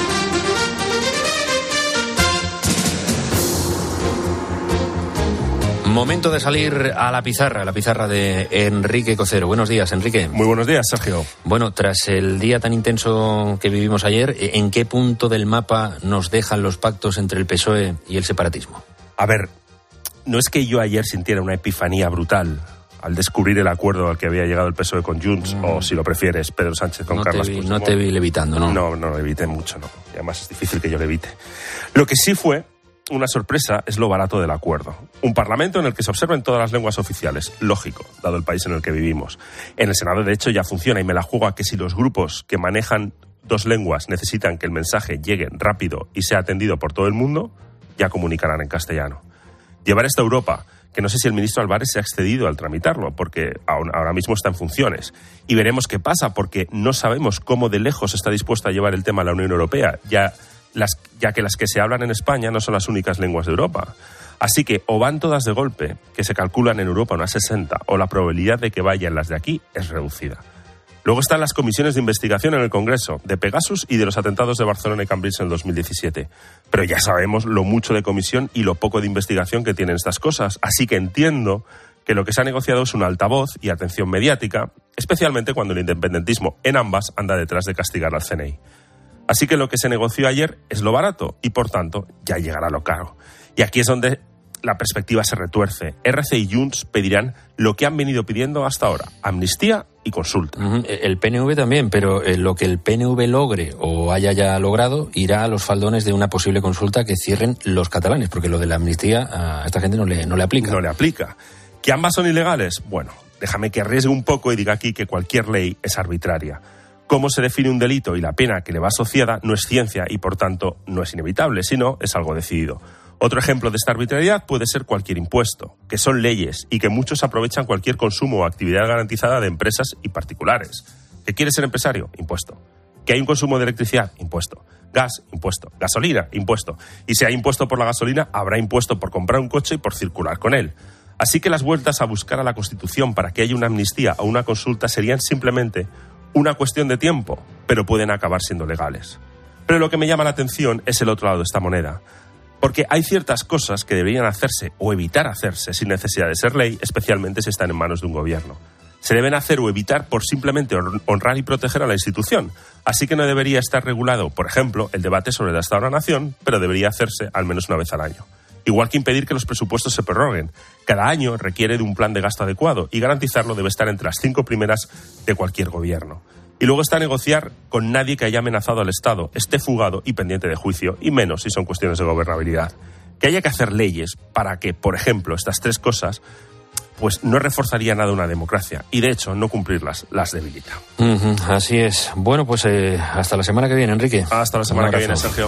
S3: Momento de salir a la pizarra de Enrique Cocero. Buenos días, Enrique.
S8: Muy buenos días, Sergio.
S3: Bueno, tras el día tan intenso que vivimos ayer, ¿en qué punto del mapa nos dejan los pactos entre el PSOE y el separatismo?
S8: A ver, no es que yo ayer sintiera una epifanía brutal al descubrir el acuerdo al que había llegado el PSOE con Junts, o si lo prefieres, Pedro Sánchez con Carles Puigdemont.
S3: No te vi levitando, ¿no?
S8: No levité mucho, no. Y además es difícil que yo levite. Lo que sí fue una sorpresa es lo barato del acuerdo. Un parlamento en el que se observen todas las lenguas oficiales. Lógico, dado el país en el que vivimos. En el Senado, de hecho, ya funciona y me la juego a que si los grupos que manejan 2 lenguas necesitan que el mensaje llegue rápido y sea atendido por todo el mundo, ya comunicarán en castellano. Llevar esto a Europa, que no sé si el ministro Álvarez se ha excedido al tramitarlo, porque ahora mismo está en funciones. Y veremos qué pasa, porque no sabemos cómo de lejos está dispuesta a llevar el tema a la Unión Europea, ya que las que se hablan en España no son las únicas lenguas de Europa. Así que o van todas de golpe, que se calculan en Europa unas 60, o la probabilidad de que vayan las de aquí es reducida. Luego están las comisiones de investigación en el Congreso, de Pegasus y de los atentados de Barcelona y Cambrils en el 2017. Pero ya sabemos lo mucho de comisión y lo poco de investigación que tienen estas cosas. Así que entiendo que lo que se ha negociado es un altavoz y atención mediática, especialmente cuando el independentismo en ambas anda detrás de castigar al CNI. Así que lo que se negoció ayer es lo barato y, por tanto, ya llegará lo caro. Y aquí es donde la perspectiva se retuerce. RC y Junts pedirán lo que han venido pidiendo hasta ahora: amnistía y consulta.
S3: El PNV también, pero lo que el PNV logre o haya ya logrado irá a los faldones de una posible consulta que cierren los catalanes, porque lo de la amnistía a esta gente no le aplica.
S8: No le aplica. ¿Que ambas son ilegales? Bueno, déjame que arriesgue un poco y diga aquí que cualquier ley es arbitraria. Cómo se define un delito y la pena que le va asociada no es ciencia y, por tanto, no es inevitable, sino es algo decidido. Otro ejemplo de esta arbitrariedad puede ser cualquier impuesto, que son leyes y que muchos aprovechan cualquier consumo o actividad garantizada de empresas y particulares. ¿Que quieres ser empresario? Impuesto. ¿Que hay un consumo de electricidad? Impuesto. Gas, impuesto. Gasolina, impuesto. Y si hay impuesto por la gasolina, habrá impuesto por comprar un coche y por circular con él. Así que las vueltas a buscar a la Constitución para que haya una amnistía o una consulta serían simplemente una cuestión de tiempo, pero pueden acabar siendo legales. Pero lo que me llama la atención es el otro lado de esta moneda. Porque hay ciertas cosas que deberían hacerse o evitar hacerse sin necesidad de ser ley, especialmente si están en manos de un gobierno. Se deben hacer o evitar por simplemente honrar y proteger a la institución. Así que no debería estar regulado, por ejemplo, el debate sobre el Estado de la Nación, pero debería hacerse al menos una vez al año. Igual que impedir que los presupuestos se prorroguen. Cada año requiere de un plan de gasto adecuado y garantizarlo debe estar entre las 5 primeras de cualquier gobierno. Y luego está negociar con nadie que haya amenazado al Estado, esté fugado y pendiente de juicio, y menos si son cuestiones de gobernabilidad. Que haya que hacer leyes para que, por ejemplo, estas 3 cosas, pues no reforzaría nada una democracia. Y de hecho, no cumplirlas las debilita.
S3: Así es. Bueno, pues hasta la semana que viene, Enrique.
S8: Hasta la semana que viene, Sergio.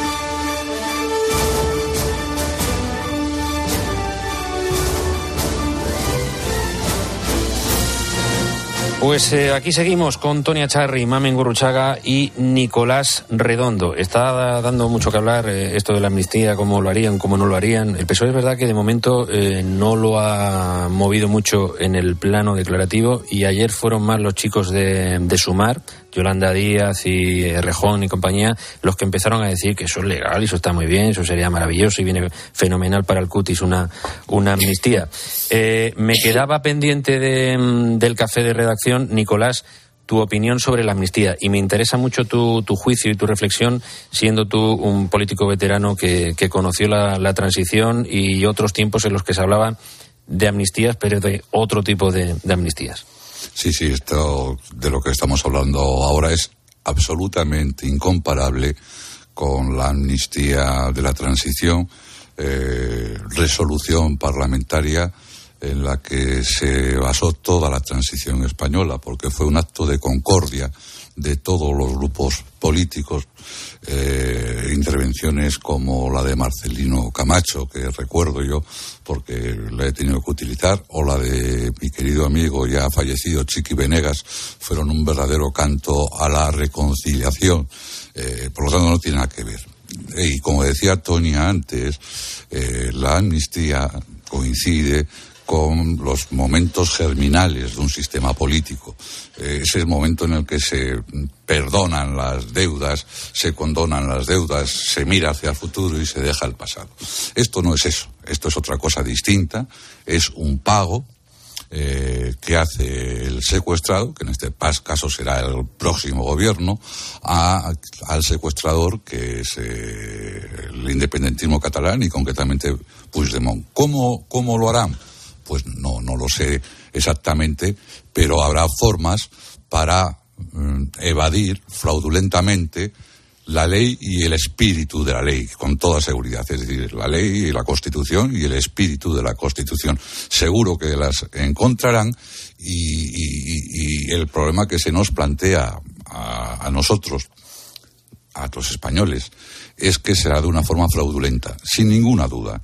S3: Pues aquí seguimos con Tonia Charri, Mamen Gurruchaga y Nicolás Redondo. Está dando mucho que hablar esto de la amnistía, cómo lo harían, cómo no lo harían. El PSOE es verdad que de momento no lo ha movido mucho en el plano declarativo y ayer fueron más los chicos de Sumar, Yolanda Díaz y Rejón y compañía, los que empezaron a decir que eso es legal y eso está muy bien, eso sería maravilloso y viene fenomenal para el cutis una amnistía. Me quedaba pendiente del café de redacción, Nicolás, tu opinión sobre la amnistía, y me interesa mucho tu juicio y tu reflexión, siendo tú un político veterano que conoció la transición y otros tiempos en los que se hablaba de amnistías, pero de otro tipo de amnistías.
S16: Sí, esto de lo que estamos hablando ahora es absolutamente incomparable con la amnistía de la transición, resolución parlamentaria, en la que se basó toda la transición española, porque fue un acto de concordia de todos los grupos políticos, intervenciones como la de Marcelino Camacho, que recuerdo yo porque la he tenido que utilizar, o la de mi querido amigo ya fallecido Chiqui Venegas, fueron un verdadero canto a la reconciliación. Por lo tanto, no tiene nada que ver. Y como decía Tonia antes, la amnistía coincide con los momentos germinales de un sistema político. Es el momento en el que se perdonan las deudas, se condonan las deudas, se mira hacia el futuro y se deja el pasado. Esto no es eso, esto es otra cosa distinta, es un pago que hace el secuestrado, que en este caso será el próximo gobierno, al secuestrador, que es el independentismo catalán y concretamente Puigdemont. ¿Cómo lo harán? Pues no lo sé exactamente, pero habrá formas para evadir fraudulentamente la ley y el espíritu de la ley, con toda seguridad. Es decir, la ley y la Constitución y el espíritu de la Constitución. Seguro que las encontrarán y el problema que se nos plantea a nosotros, a los españoles, es que será de una forma fraudulenta, sin ninguna duda.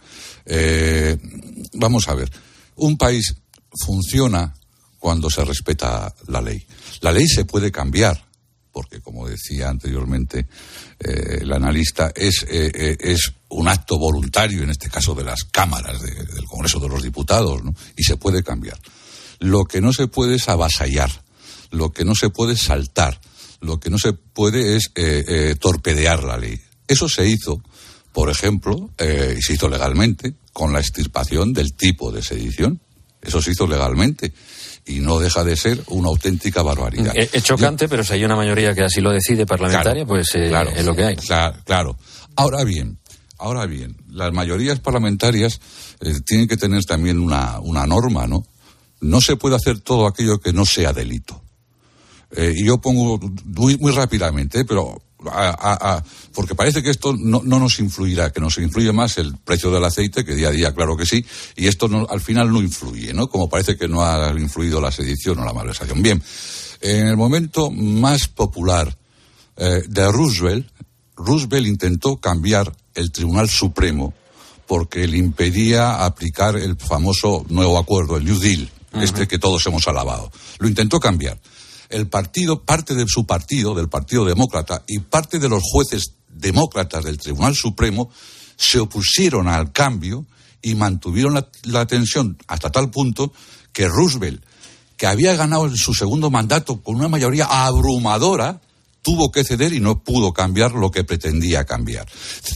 S16: Vamos a ver. Un país funciona cuando se respeta la ley. La ley se puede cambiar, porque como decía anteriormente el analista, es un acto voluntario, en este caso de las cámaras del Congreso de los Diputados, ¿no? Y se puede cambiar. Lo que no se puede es avasallar, lo que no se puede es saltar, lo que no se puede es torpedear la ley. Eso se hizo, por ejemplo, y se hizo legalmente, con la extirpación del tipo de sedición. Eso se hizo legalmente y no deja de ser una auténtica barbaridad.
S3: Es chocante, pero si hay una mayoría que así lo decide parlamentaria, claro, pues claro, es lo que hay.
S16: Claro. Ahora bien, las mayorías parlamentarias tienen que tener también una norma, ¿no? No se puede hacer todo aquello que no sea delito. Y yo pongo muy rápidamente, pero porque parece que esto no nos influirá, que nos influye más el precio del aceite, que día a día, claro que sí, y esto al final no influye, ¿no? Como parece que no ha influido la sedición o la malversación. Bien, en el momento más popular de Roosevelt intentó cambiar el Tribunal Supremo porque le impedía aplicar el famoso nuevo acuerdo, el New Deal, que todos hemos alabado. Lo intentó cambiar. El partido, parte de su partido, del Partido Demócrata, y parte de los jueces demócratas del Tribunal Supremo se opusieron al cambio y mantuvieron la tensión hasta tal punto que Roosevelt, que había ganado su segundo mandato con una mayoría abrumadora, tuvo que ceder y no pudo cambiar lo que pretendía cambiar.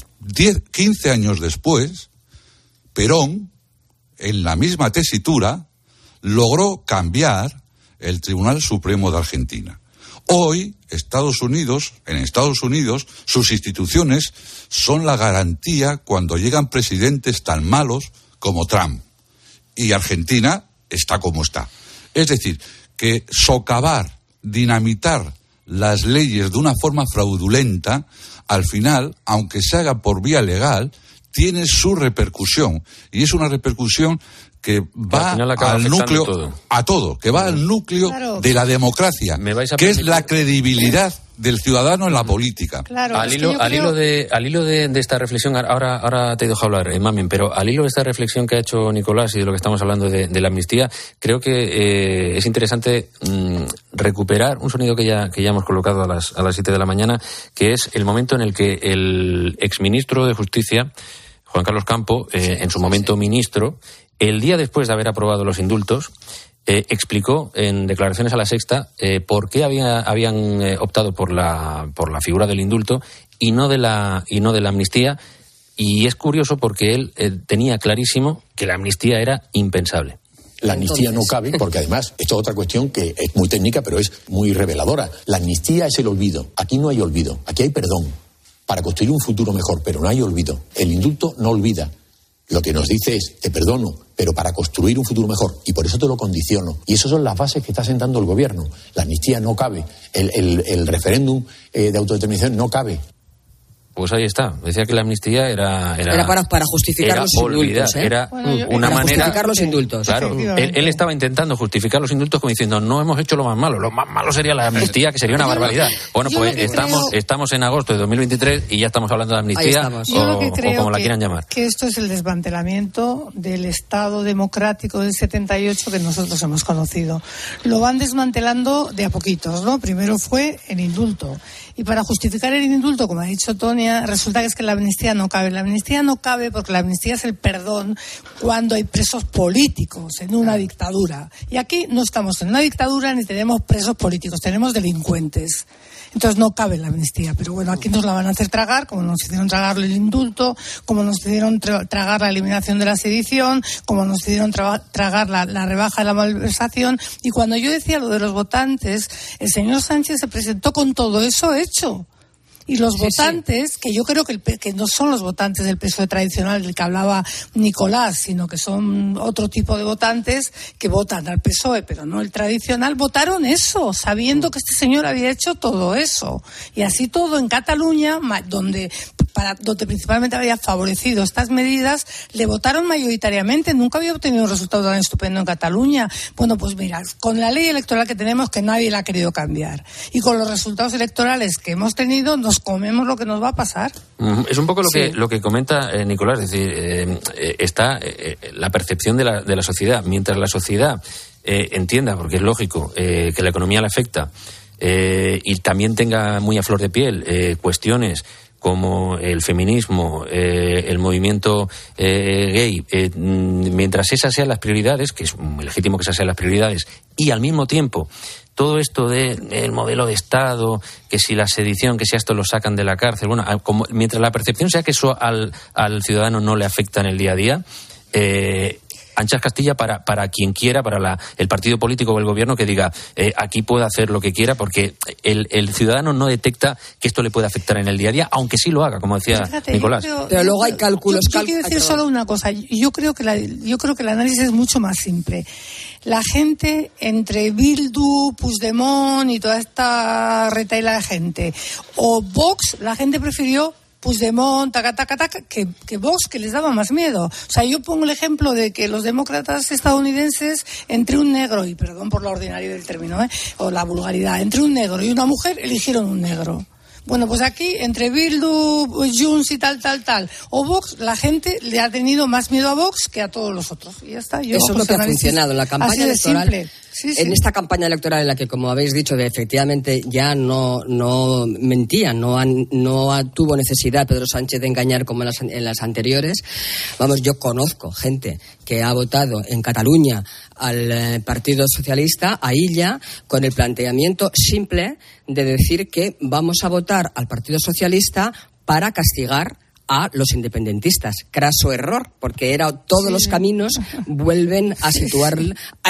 S16: 15 años después, Perón, en la misma tesitura, logró cambiar el Tribunal Supremo de Argentina. Hoy, en Estados Unidos, sus instituciones son la garantía cuando llegan presidentes tan malos como Trump. Y Argentina está como está. Es decir, que socavar, dinamitar las leyes de una forma fraudulenta, al final, aunque se haga por vía legal, tiene su repercusión. Y es una repercusión que va al núcleo, que va al núcleo de la democracia, que es la credibilidad del ciudadano en la política.
S3: Claro, al hilo de esta reflexión, ahora te dejo hablar, Mamen, pero al hilo de esta reflexión que ha hecho Nicolás y de lo que estamos hablando de la amnistía, creo que es interesante recuperar un sonido que ya hemos colocado a las 7 de la mañana, que es el momento en el que el exministro de Justicia, Juan Carlos Campo, en su momento ministro, el día después de haber aprobado los indultos, explicó en declaraciones a La Sexta por qué habían optado por la figura del indulto y no de la amnistía. Y es curioso porque él tenía clarísimo que la amnistía era impensable.
S9: La amnistía no cabe, porque además, esto es otra cuestión que es muy técnica, pero es muy reveladora. La amnistía es el olvido. Aquí no hay olvido, aquí hay perdón para construir un futuro mejor, pero no hay olvido. El indulto no olvida. Lo que nos dice es, te perdono, pero para construir un futuro mejor. Y por eso te lo condiciono. Y esas son las bases que está sentando el gobierno. La amnistía no cabe. El referéndum de autodeterminación no cabe.
S3: Pues ahí está. Decía que la amnistía era
S11: para justificar los indultos.
S3: Era una
S11: para
S3: manera.
S11: Justificar los indultos.
S3: Claro, él estaba intentando justificar los indultos como diciendo, no hemos hecho lo más malo. Lo más malo sería la amnistía, que sería una barbaridad. Bueno, pues estamos en agosto de 2023 y ya estamos hablando de amnistía o como la quieran llamar.
S12: Que esto es el desmantelamiento del Estado democrático del 78 que nosotros hemos conocido. Lo van desmantelando de a poquitos, ¿no? Primero fue el indulto. Y para justificar el indulto, como ha dicho Tonia, resulta que es que la amnistía no cabe. La amnistía no cabe porque la amnistía es el perdón cuando hay presos políticos en una dictadura. Y aquí no estamos en una dictadura ni tenemos presos políticos, tenemos delincuentes. Entonces no cabe la amnistía. Pero bueno, aquí nos la van a hacer tragar, como nos hicieron tragar el indulto, como nos hicieron tragar la eliminación de la sedición, como nos hicieron tragar la rebaja de la malversación. Y cuando yo decía lo de los votantes, el señor Sánchez se presentó con todo eso hecho. Y los votantes, que yo creo que no son los votantes del PSOE tradicional del que hablaba Nicolás, sino que son otro tipo de votantes que votan al PSOE, pero no el tradicional, votaron eso, sabiendo que este señor había hecho todo eso. Y así todo en Cataluña, donde principalmente había favorecido estas medidas, le votaron mayoritariamente. Nunca había obtenido un resultado tan estupendo en Cataluña. Bueno, pues mira, con la ley electoral que tenemos, que nadie la ha querido cambiar, y con los resultados electorales que hemos tenido, nos comemos lo que nos va a pasar.
S3: Es un poco lo que comenta Nicolás, es decir, está la percepción de la sociedad. Mientras la sociedad entienda, porque es lógico, que la economía la afecta, y también tenga muy a flor de piel cuestiones como el feminismo, el movimiento gay, mientras esas sean las prioridades, que es muy legítimo que esas sean las prioridades, y al mismo tiempo todo esto del modelo de Estado, que si la sedición, que si a esto lo sacan de la cárcel, bueno, mientras la percepción sea que eso al ciudadano no le afecta en el día a día, anchas Castilla para quien quiera, para el partido político o el gobierno que diga aquí puede hacer lo que quiera, porque el ciudadano no detecta que esto le puede afectar en el día a día, aunque sí lo haga, como decía Nicolás.
S11: Pero luego hay cálculos.
S12: Yo quiero decir solo una cosa. Yo creo que el análisis es mucho más simple. La gente entre Bildu, Puigdemont y toda esta retaila de gente, o Vox, la gente prefirió Puigdemont, que Vox, que les daba más miedo. O sea, yo pongo el ejemplo de que los demócratas estadounidenses, entre un negro, y perdón por lo ordinario del término, o la vulgaridad, entre un negro y una mujer, eligieron un negro. Bueno, pues aquí, entre Bildu, Junts y tal, o Vox, la gente le ha tenido más miedo a Vox que a todos los otros. Y ya está.
S11: Eso es lo que ha funcionado. La campaña electoral.
S12: Sí.
S11: En esta campaña electoral en la que, como habéis dicho, efectivamente ya no mentían, no tuvo necesidad Pedro Sánchez de engañar como en las anteriores. Vamos, yo conozco gente que ha votado en Cataluña al Partido Socialista, a Illa, con el planteamiento simple de decir que vamos a votar al Partido Socialista para castigar a los independentistas. Craso error, porque todos los caminos vuelven a situar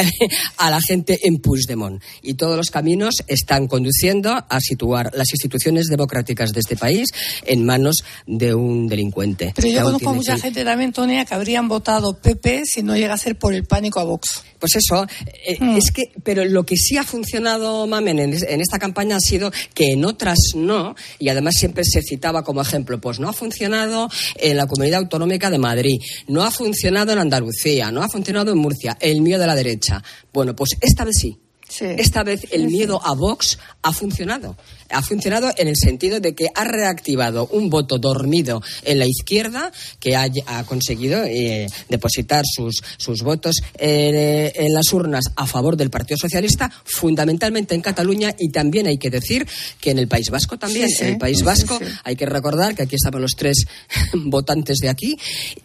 S11: a la gente en Puigdemont. Y todos los caminos están conduciendo a situar las instituciones democráticas de este país en manos de un delincuente.
S12: Pero yo conozco a mucha gente también, Tonia, que habrían votado PP si no llega a ser por el pánico a Vox.
S11: Pues eso, es que, pero lo que sí ha funcionado, Mamen, en esta campaña ha sido que en otras no, y además siempre se citaba como ejemplo, pues no ha funcionado en la Comunidad Autonómica de Madrid, no ha funcionado en Andalucía, no ha funcionado en Murcia, el miedo de la derecha. Bueno, pues esta vez sí. Esta vez el miedo a Vox ha funcionado. Ha funcionado en el sentido de que ha reactivado un voto dormido en la izquierda que ha conseguido depositar sus votos en las urnas a favor del Partido Socialista, fundamentalmente en Cataluña, y también hay que decir que en el País Vasco también. En el País Vasco hay que recordar que aquí estamos los tres votantes de aquí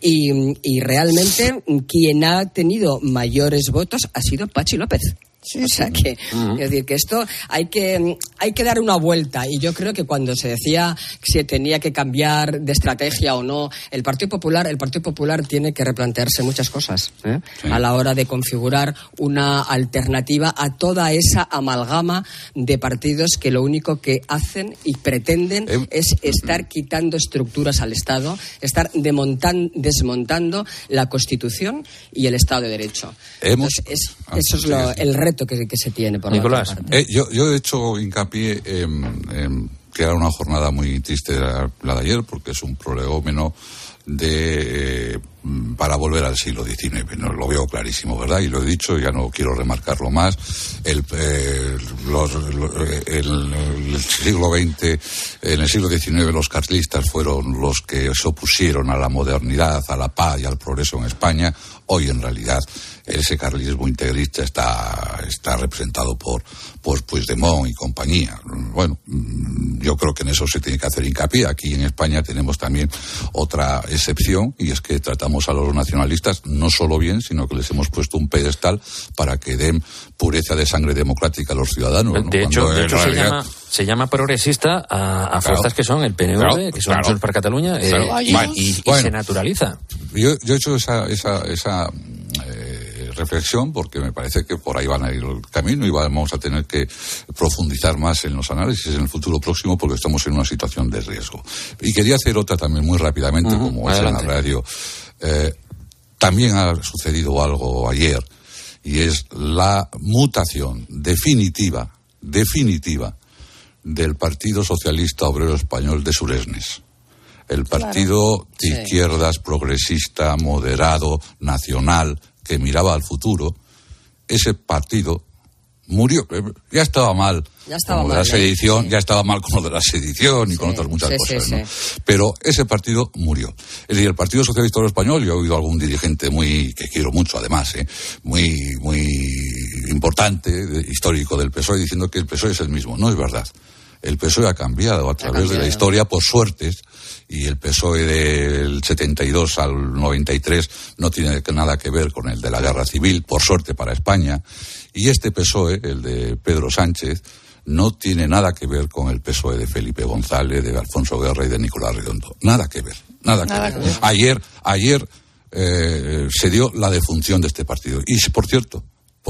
S11: y realmente quien ha tenido mayores votos ha sido Patxi López. O sea que, es decir, que esto hay que dar una vuelta, y yo creo que cuando se decía que se tenía que cambiar de estrategia o no, el Partido Popular tiene que replantearse muchas cosas a la hora de configurar una alternativa a toda esa amalgama de partidos que lo único que hacen y pretenden es estar quitando estructuras al Estado, estar desmontando la Constitución y el Estado de Derecho. Entonces, eso es el reto que se tiene por
S3: Nicolás.
S11: la otra parte.
S16: Yo he hecho hincapié que era una jornada muy triste la de ayer, porque es un prolegómeno para volver al siglo XIX. No, lo veo clarísimo, ¿verdad? Y lo he dicho, ya no quiero remarcarlo más. El siglo XX, en el siglo XIX, los carlistas fueron los que se opusieron a la modernidad, a la paz y al progreso en España. Hoy, en realidad, ese carlismo integrista está representado por Puigdemont y compañía. Bueno, yo creo que en eso se tiene que hacer hincapié. Aquí en España tenemos también otra excepción, y es que tratamos a los nacionalistas no solo bien, sino que les hemos puesto un pedestal para que den pureza de sangre democrática a los ciudadanos, ¿no?
S3: De hecho realidad... se llama progresista a fuerzas que son el PNV, que son Junts per Catalunya, y se naturaliza.
S16: Yo he hecho esa reflexión porque me parece que por ahí van a ir el camino y vamos a tener que profundizar más en los análisis en el futuro próximo, porque estamos en una situación de riesgo. Y quería hacer otra también muy rápidamente, como es en la radio. También ha sucedido algo ayer, y es la mutación definitiva del Partido Socialista Obrero Español de Suresnes. El partido de izquierdas, progresista, moderado, nacional, que miraba al futuro, ese partido murió. Ya estaba mal con lo de la sedición, ya estaba mal con lo de la sedición y con otras muchas cosas, ¿no? Pero ese partido murió. Es decir, el Partido Socialista Obrero Español, yo he oído a algún dirigente que quiero mucho además, muy importante, histórico del PSOE, diciendo que el PSOE es el mismo. No es verdad. El PSOE ha cambiado a través de la historia por suertes, y el PSOE del 72 al 93 no tiene nada que ver con el de la Guerra Civil, por suerte para España, y este PSOE, el de Pedro Sánchez, no tiene nada que ver con el PSOE de Felipe González, de Alfonso Guerra y de Nicolás Redondo. Nada que ver. Ayer se dio la defunción de este partido. Y por cierto,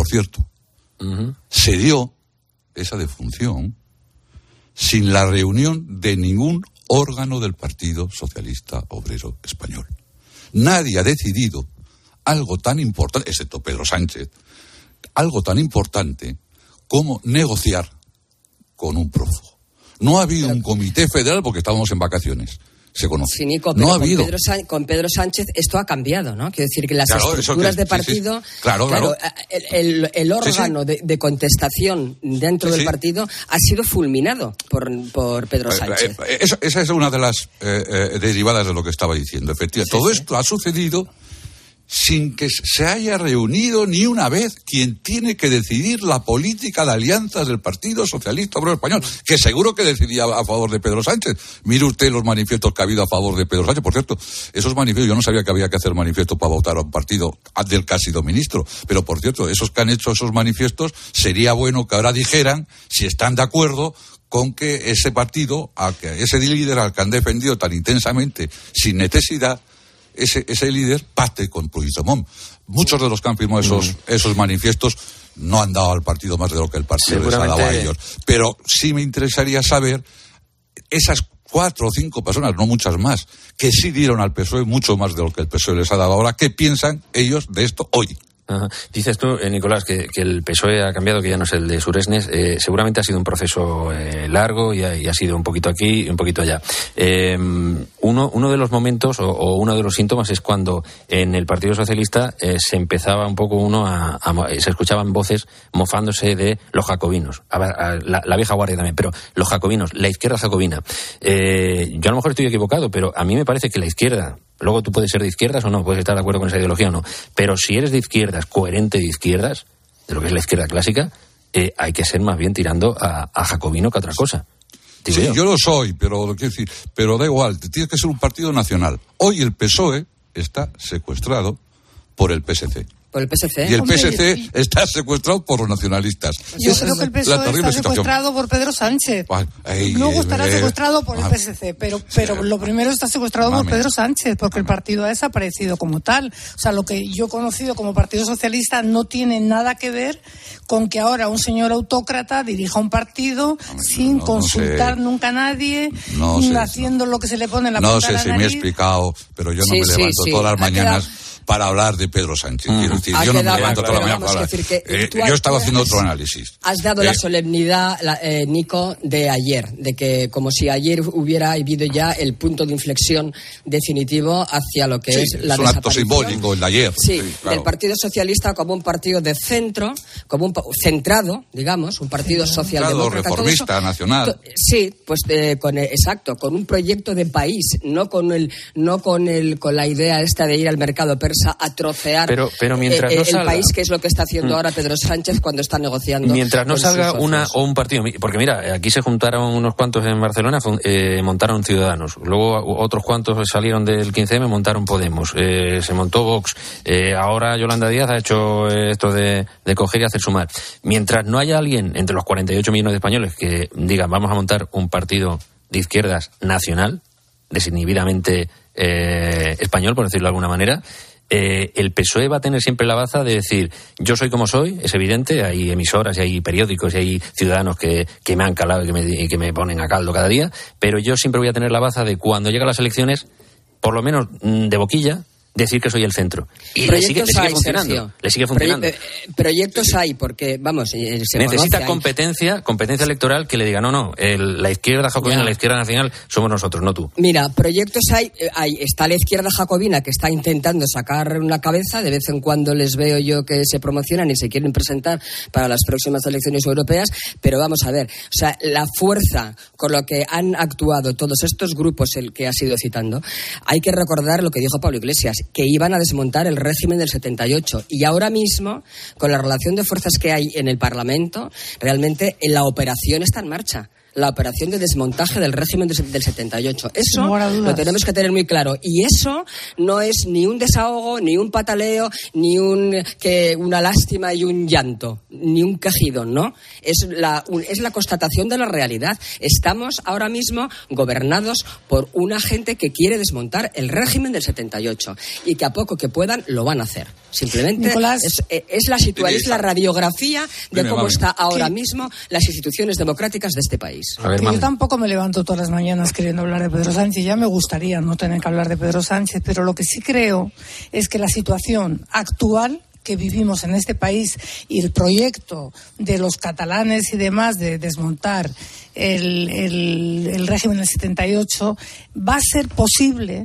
S16: se dio esa defunción sin la reunión de ningún órgano del Partido Socialista Obrero Español. Nadie ha decidido algo tan importante, excepto Pedro Sánchez, algo tan importante como negociar con un prófugo. No ha habido un comité federal porque estábamos en vacaciones. Se conoce.
S11: Sí, Nico, pero no ha habido. Con Pedro Sánchez esto ha cambiado, ¿no? Quiero decir que las estructuras de partido... Sí. Claro. El órgano de contestación dentro del partido ha sido fulminado por Pedro Sánchez.
S16: Esa es una de las derivadas de lo que estaba diciendo. Efectivamente, todo esto ha sucedido sin que se haya reunido ni una vez quien tiene que decidir la política de alianzas del Partido Socialista Obrero Español, que seguro que decidía a favor de Pedro Sánchez. Mire usted los manifiestos que ha habido a favor de Pedro Sánchez. Por cierto, esos manifiestos, yo no sabía que había que hacer manifiestos para votar a un partido del que ha sido ministro, pero por cierto, esos que han hecho esos manifiestos, sería bueno que ahora dijeran si están de acuerdo con que ese partido, ese líder al que han defendido tan intensamente, sin necesidad, ese líder pacte con Puigdemont. Muchos de los que han firmado esos manifiestos no han dado al partido más de lo que el partido les ha dado a ellos. Pero sí me interesaría saber esas 4 o 5 personas, no muchas más, que sí dieron al PSOE mucho más de lo que el PSOE les ha dado ahora, ¿qué piensan ellos de esto hoy?
S3: Ajá. Dices tú, Nicolás, que el PSOE ha cambiado, que ya no es el de Suresnes. Seguramente ha sido un proceso largo y ha sido un poquito aquí y un poquito allá. Uno de los momentos o uno de los síntomas es cuando en el Partido Socialista se empezaba un poco se escuchaban voces mofándose de los jacobinos, la vieja guardia también, pero los jacobinos, la izquierda jacobina. Yo a lo mejor estoy equivocado, pero a mí me parece que la izquierda... Luego tú puedes ser de izquierdas o no, puedes estar de acuerdo con esa ideología o no. Pero si eres de izquierdas, coherente de izquierdas, de lo que es la izquierda clásica, hay que ser más bien tirando a jacobino que a otra cosa.
S16: Sí, yo lo soy, pero da igual, tienes que ser un partido nacional. Hoy el PSOE está secuestrado por el PSC.
S11: Por el PSC.
S16: Y el PSC está secuestrado por los nacionalistas.
S12: Yo creo que el PSOE está secuestrado por Pedro Sánchez. Luego estará secuestrado por el PSC, pero lo primero está secuestrado por Pedro Sánchez, porque el partido ha desaparecido como tal. O sea, lo que yo he conocido como Partido Socialista no tiene nada que ver con que ahora un señor autócrata dirija un partido sin consultar nunca a nadie, haciendo lo que se le pone en la punta de la nariz.
S16: No sé si me he explicado, pero yo no me levanto todas las mañanas para hablar de Pedro Sánchez. Quiero decir, yo no me levanto toda la mañana para hablar. Yo estaba haciendo otro análisis.
S11: Has dado la solemnidad, Nico, de ayer, de que como si ayer hubiera habido ya el punto de inflexión definitivo hacia lo que es la desaparición. Es un acto simbólico
S16: el de ayer.
S11: Sí, claro. El Partido Socialista como un partido de centro, como un centrado, digamos, un partido socialdemócrata.
S16: Reformista, nacional.
S11: Sí, pues exacto, con un proyecto de país, no con la idea esta de ir al mercado persa a trocear
S3: pero mientras no salga,
S11: el país, que es lo que está haciendo ahora Pedro Sánchez cuando está negociando.
S3: Mientras no salga un partido, porque mira, aquí se juntaron unos cuantos en Barcelona, montaron Ciudadanos, luego otros cuantos salieron del 15M, montaron Podemos, se montó Vox, ahora Yolanda Díaz ha hecho esto de coger y hacer sumar. Mientras no haya alguien entre los 48 millones de españoles que digan vamos a montar un partido de izquierdas nacional, desinhibidamente español, por decirlo de alguna manera, el PSOE va a tener siempre la baza de decir yo soy como soy, es evidente, hay emisoras y hay periódicos y hay ciudadanos que me han calado y que me ponen a caldo cada día, pero yo siempre voy a tener la baza de cuando llegan las elecciones, por lo menos de boquilla, decir que soy el centro. Y le sigue funcionando. Sergio. Le sigue funcionando.
S11: Proyectos hay, porque, vamos,
S3: necesita competencia electoral que le diga, no, la izquierda jacobina, la izquierda nacional, somos nosotros, no tú.
S11: Mira, proyectos hay, está la izquierda jacobina que está intentando sacar una cabeza, de vez en cuando les veo yo que se promocionan y se quieren presentar para las próximas elecciones europeas, pero vamos a ver, o sea, la fuerza con lo que han actuado todos estos grupos, el que has ido citando, hay que recordar lo que dijo Pablo Iglesias, que iban a desmontar el régimen del 78. Y ahora mismo, con la relación de fuerzas que hay en el Parlamento, realmente la operación está en marcha. La operación de desmontaje del régimen del 78. Eso lo tenemos que tener muy claro. Y eso no es ni un desahogo, ni un pataleo, ni una lástima y un llanto, ni un quejido, ¿no? Es la constatación de la realidad. Estamos ahora mismo gobernados por una gente que quiere desmontar el régimen del 78 y que a poco que puedan lo van a hacer. Simplemente Nicolás, es la radiografía de cómo está ahora mismo las instituciones democráticas de este país.
S12: Yo tampoco me levanto todas las mañanas queriendo hablar de Pedro Sánchez. Ya me gustaría no tener que hablar de Pedro Sánchez, pero lo que sí creo es que la situación actual que vivimos en este país y el proyecto de los catalanes y demás de desmontar el régimen del 78 va a ser posible,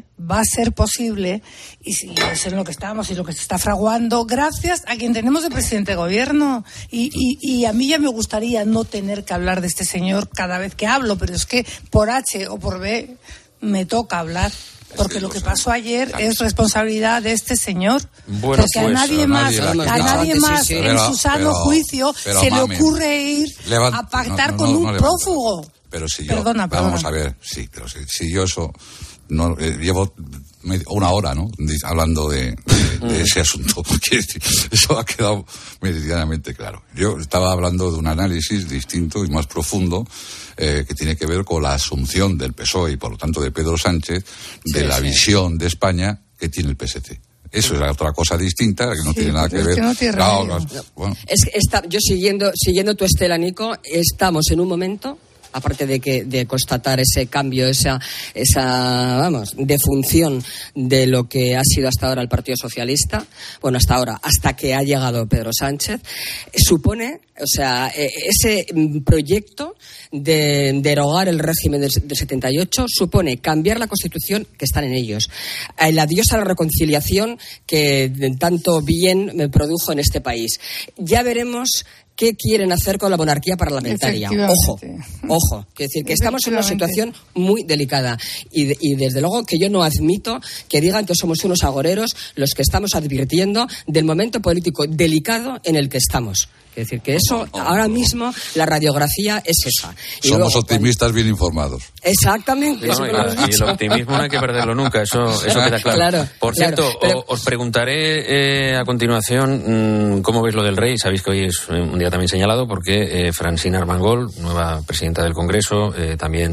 S12: y si es en lo que estamos y lo que se está fraguando, gracias a quien tenemos de presidente de gobierno. Y a mí ya me gustaría no tener que hablar de este señor cada vez que hablo, pero es que por H o por B me toca hablar. Porque lo que pasó ayer es responsabilidad de este señor. Bueno, porque a nadie más en su sano juicio se le ocurre ir a pactar con un prófugo.
S16: Pero si yo, perdona. Vamos a ver, sí, pero si yo eso no llevo una hora, ¿no?, hablando de ese asunto. Eso ha quedado meridianamente claro. Yo estaba hablando de un análisis distinto y más profundo que tiene que ver con la asunción del PSOE y por lo tanto de Pedro Sánchez de la visión de España que tiene el PSC. Eso es otra cosa distinta, que no tiene nada que ver.
S12: Que no tiene
S16: bueno.
S11: Yo siguiendo tu estela, Nico, estamos en un momento, aparte de constatar ese cambio, esa defunción de lo que ha sido hasta ahora el Partido Socialista, hasta que ha llegado Pedro Sánchez, supone, ese proyecto de derogar el régimen del 78 supone cambiar la Constitución, que están en ellos, el adiós a la reconciliación que tanto bien me produjo en este país. Ya veremos qué quieren hacer con la monarquía parlamentaria. Ojo. Es decir, que estamos en una situación muy delicada. Y desde luego que yo no admito que digan que somos unos agoreros los que estamos advirtiendo del momento político delicado en el que estamos. Es decir, que eso, ahora mismo, la radiografía es esa.
S16: Y somos luego, optimistas bien informados.
S11: Exactamente.
S3: Y el optimismo no hay que perderlo nunca, eso queda claro. Por cierto, os preguntaré a continuación cómo veis lo del rey. Sabéis que hoy es un día también señalado porque Francina Armengol, nueva presidenta del Congreso, también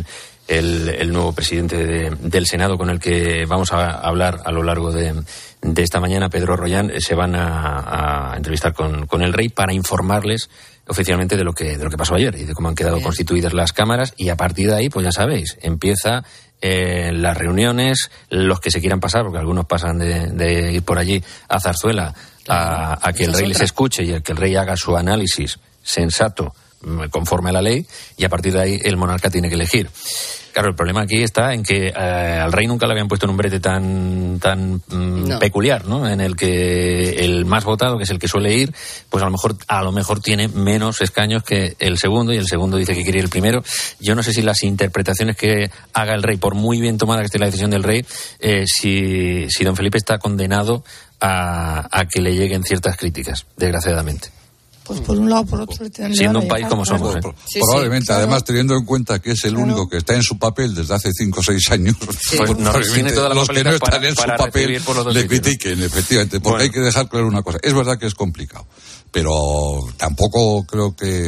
S3: el nuevo presidente del Senado, con el que vamos a hablar a lo largo de esta mañana, Pedro Rollán. Se van a entrevistar con el rey para informarles oficialmente de lo que pasó ayer y de cómo han quedado constituidas las cámaras, y a partir de ahí, pues ya sabéis, empieza las reuniones, los que se quieran pasar, porque algunos pasan de ir por allí a Zarzuela a que el rey les escuche y a que el rey haga su análisis sensato conforme a la ley, y a partir de ahí el monarca tiene que elegir. Claro, el problema aquí está en que al rey nunca le habían puesto en un brete tan peculiar, ¿no? En el que el más votado, que es el que suele ir, pues a lo mejor tiene menos escaños que el segundo, y el segundo dice que quiere ir el primero. Yo no sé si las interpretaciones que haga el rey, por muy bien tomada que esté la decisión del rey, si don Felipe está condenado a que le lleguen ciertas críticas, desgraciadamente.
S12: Pues por un lado, por otro,
S3: siendo un país como somos.
S16: Probablemente, claro. Además, teniendo en cuenta que es el único que está en su papel desde hace 5 o 6 años,
S3: pues tiene toda la
S16: los que no están en su papel le
S3: critiquen,
S16: efectivamente, porque hay que dejar claro una cosa. Es verdad que es complicado, pero tampoco creo que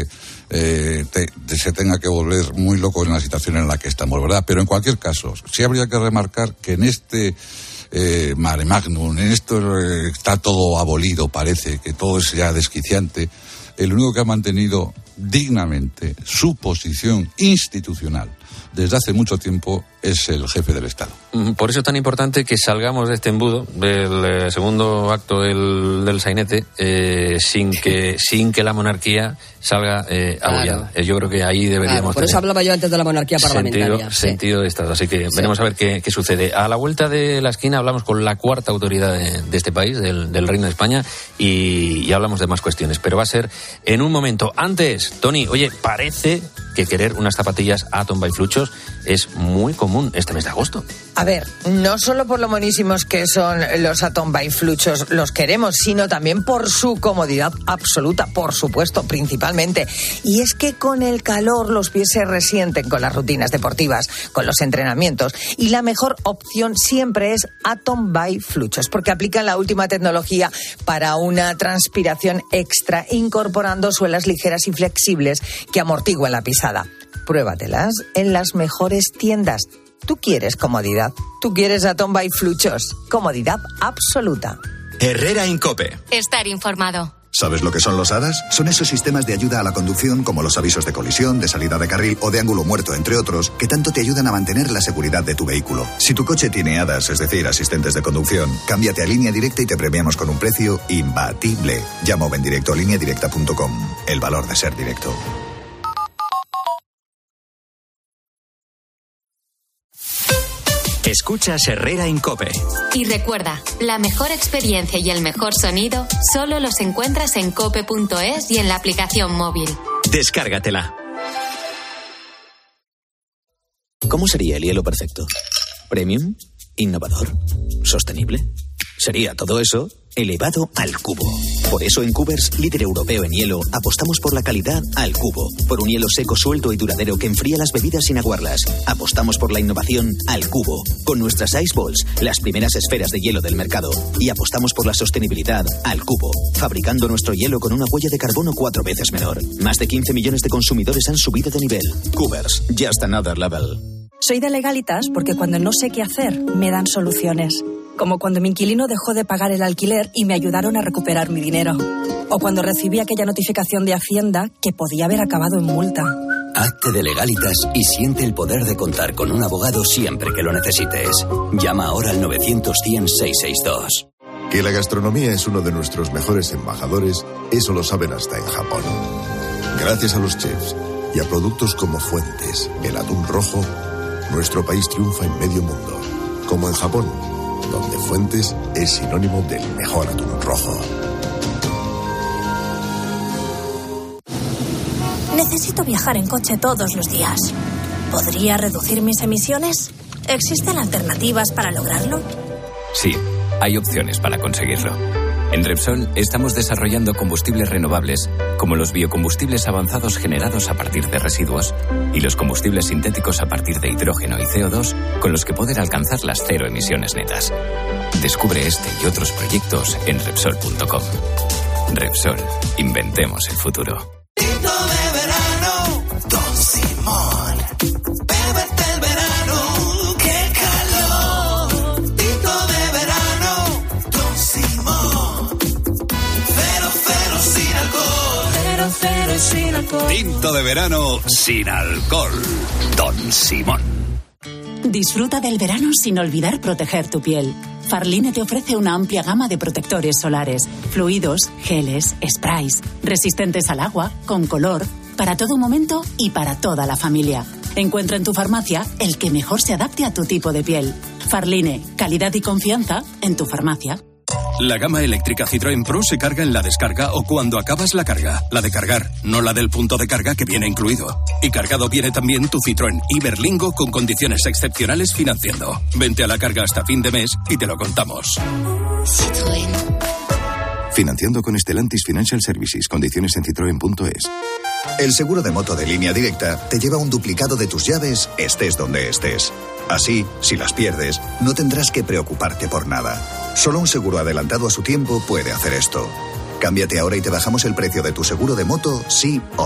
S16: se tenga que volver muy loco en la situación en la que estamos, ¿verdad? Pero en cualquier caso, sí habría que remarcar que en este mare magnum, en esto está todo abolido, parece que todo es ya desquiciante. El único que ha mantenido dignamente su posición institucional desde hace mucho tiempo es el jefe del Estado.
S3: Por eso es tan importante que salgamos de este embudo del segundo acto del sainete sin que la monarquía salga abollada. Yo creo que ahí deberíamos
S11: por eso hablaba yo antes de la monarquía parlamentaria.
S3: Sentido de Estado. Así que veremos a ver qué sucede. A la vuelta de la esquina hablamos con la cuarta autoridad de este país, del Reino de España, y hablamos de más cuestiones. Pero va a ser en un momento. Antes, Tony, oye, parece que querer unas zapatillas Atom by Fluchos es muy común este mes de agosto.
S13: A ver, no solo por lo monísimos que son los Atom by Fluchos los queremos, sino también por su comodidad absoluta, por supuesto, principalmente. Y es que con el calor los pies se resienten con las rutinas deportivas, con los entrenamientos, y la mejor opción siempre es Atom by Fluchos, porque aplican la última tecnología para una transpiración extra, incorporando suelas ligeras y flexibles que amortiguan la pisada. Pruébatelas en las mejores tiendas. Tú quieres comodidad, tú quieres Atom by Fluchos. Comodidad absoluta.
S1: Herrera Incope.
S2: Estar informado.
S14: ¿Sabes lo que son los ADAS? Son esos sistemas de ayuda a la conducción, como los avisos de colisión, de salida de carril o de ángulo muerto, entre otros, que tanto te ayudan a mantener la seguridad de tu vehículo. Si tu coche tiene ADAS, es decir, asistentes de conducción, cámbiate a Línea Directa y te premiamos con un precio imbatible. Llama o ven directo a lineadirecta.com. El valor de ser directo.
S1: Escuchas Herrera Incope.
S2: Y recuerda, la mejor experiencia y el mejor sonido solo los encuentras en cope.es y en la aplicación móvil.
S1: Descárgatela.
S15: ¿Cómo sería el hielo perfecto? ¿Premium? ¿Innovador? ¿Sostenible? Sería todo eso elevado al cubo. Por eso en Cubers, líder europeo en hielo, apostamos por la calidad al cubo. Por un hielo seco, suelto y duradero que enfría las bebidas sin aguarlas. Apostamos por la innovación al cubo. Con nuestras Ice Balls, las primeras esferas de hielo del mercado. Y apostamos por la sostenibilidad al cubo. Fabricando nuestro hielo con una huella de carbono 4 veces menor. Más de 15 millones de consumidores han subido de nivel. Cubers, just another level.
S18: Soy de Legalitas porque cuando no sé qué hacer, me dan soluciones. Como cuando mi inquilino dejó de pagar el alquiler y me ayudaron a recuperar mi dinero. O cuando recibí aquella notificación de Hacienda que podía haber acabado en multa.
S19: Hazte de Legalitas y siente el poder de contar con un abogado siempre que lo necesites. Llama ahora al 900-100-662.
S20: Que la gastronomía es uno de nuestros mejores embajadores, eso lo saben hasta en Japón. Gracias a los chefs y a productos como Fuentes, el atún rojo, nuestro país triunfa en medio mundo. Como en Japón, donde Fuentes es sinónimo del mejor atún rojo.
S26: Necesito viajar en coche todos los días. ¿Podría reducir mis emisiones? ¿Existen alternativas para lograrlo?
S21: Sí, hay opciones para conseguirlo. En Repsol estamos desarrollando combustibles renovables, como los biocombustibles avanzados generados a partir de residuos y los combustibles sintéticos a partir de hidrógeno y CO2, con los que poder alcanzar las 0 emisiones netas. Descubre este y otros proyectos en Repsol.com. Repsol, inventemos el futuro.
S28: Tinto de verano, Don Simón. Bébete el verano.
S4: sin alcohol.
S5: Tinto de verano sin alcohol. Don Simón.
S6: Disfruta del verano sin olvidar proteger tu piel. Farline te ofrece una amplia gama de protectores solares, fluidos, geles, sprays, resistentes al agua, con color, para todo momento y para toda la familia. Encuentra en tu farmacia el que mejor se adapte a tu tipo de piel. Farline, calidad y confianza en tu farmacia.
S5: La gama eléctrica Citroën Pro se carga en la descarga o cuando acabas la carga. La de cargar, no la del punto de carga que viene incluido. Y cargado viene también tu Citroën Iberlingo con condiciones excepcionales financiando. Vente a la carga hasta fin de mes y te lo contamos.
S10: Citroën.
S14: Financiando con Stellantis Financial Services. Condiciones en citroen.es. El seguro de moto de Línea Directa te lleva un duplicado de tus llaves, estés donde estés. Así, si las pierdes, no tendrás que preocuparte por nada. Solo un seguro adelantado a su tiempo puede hacer esto. Cámbiate ahora y te bajamos el precio de tu seguro de moto, sí o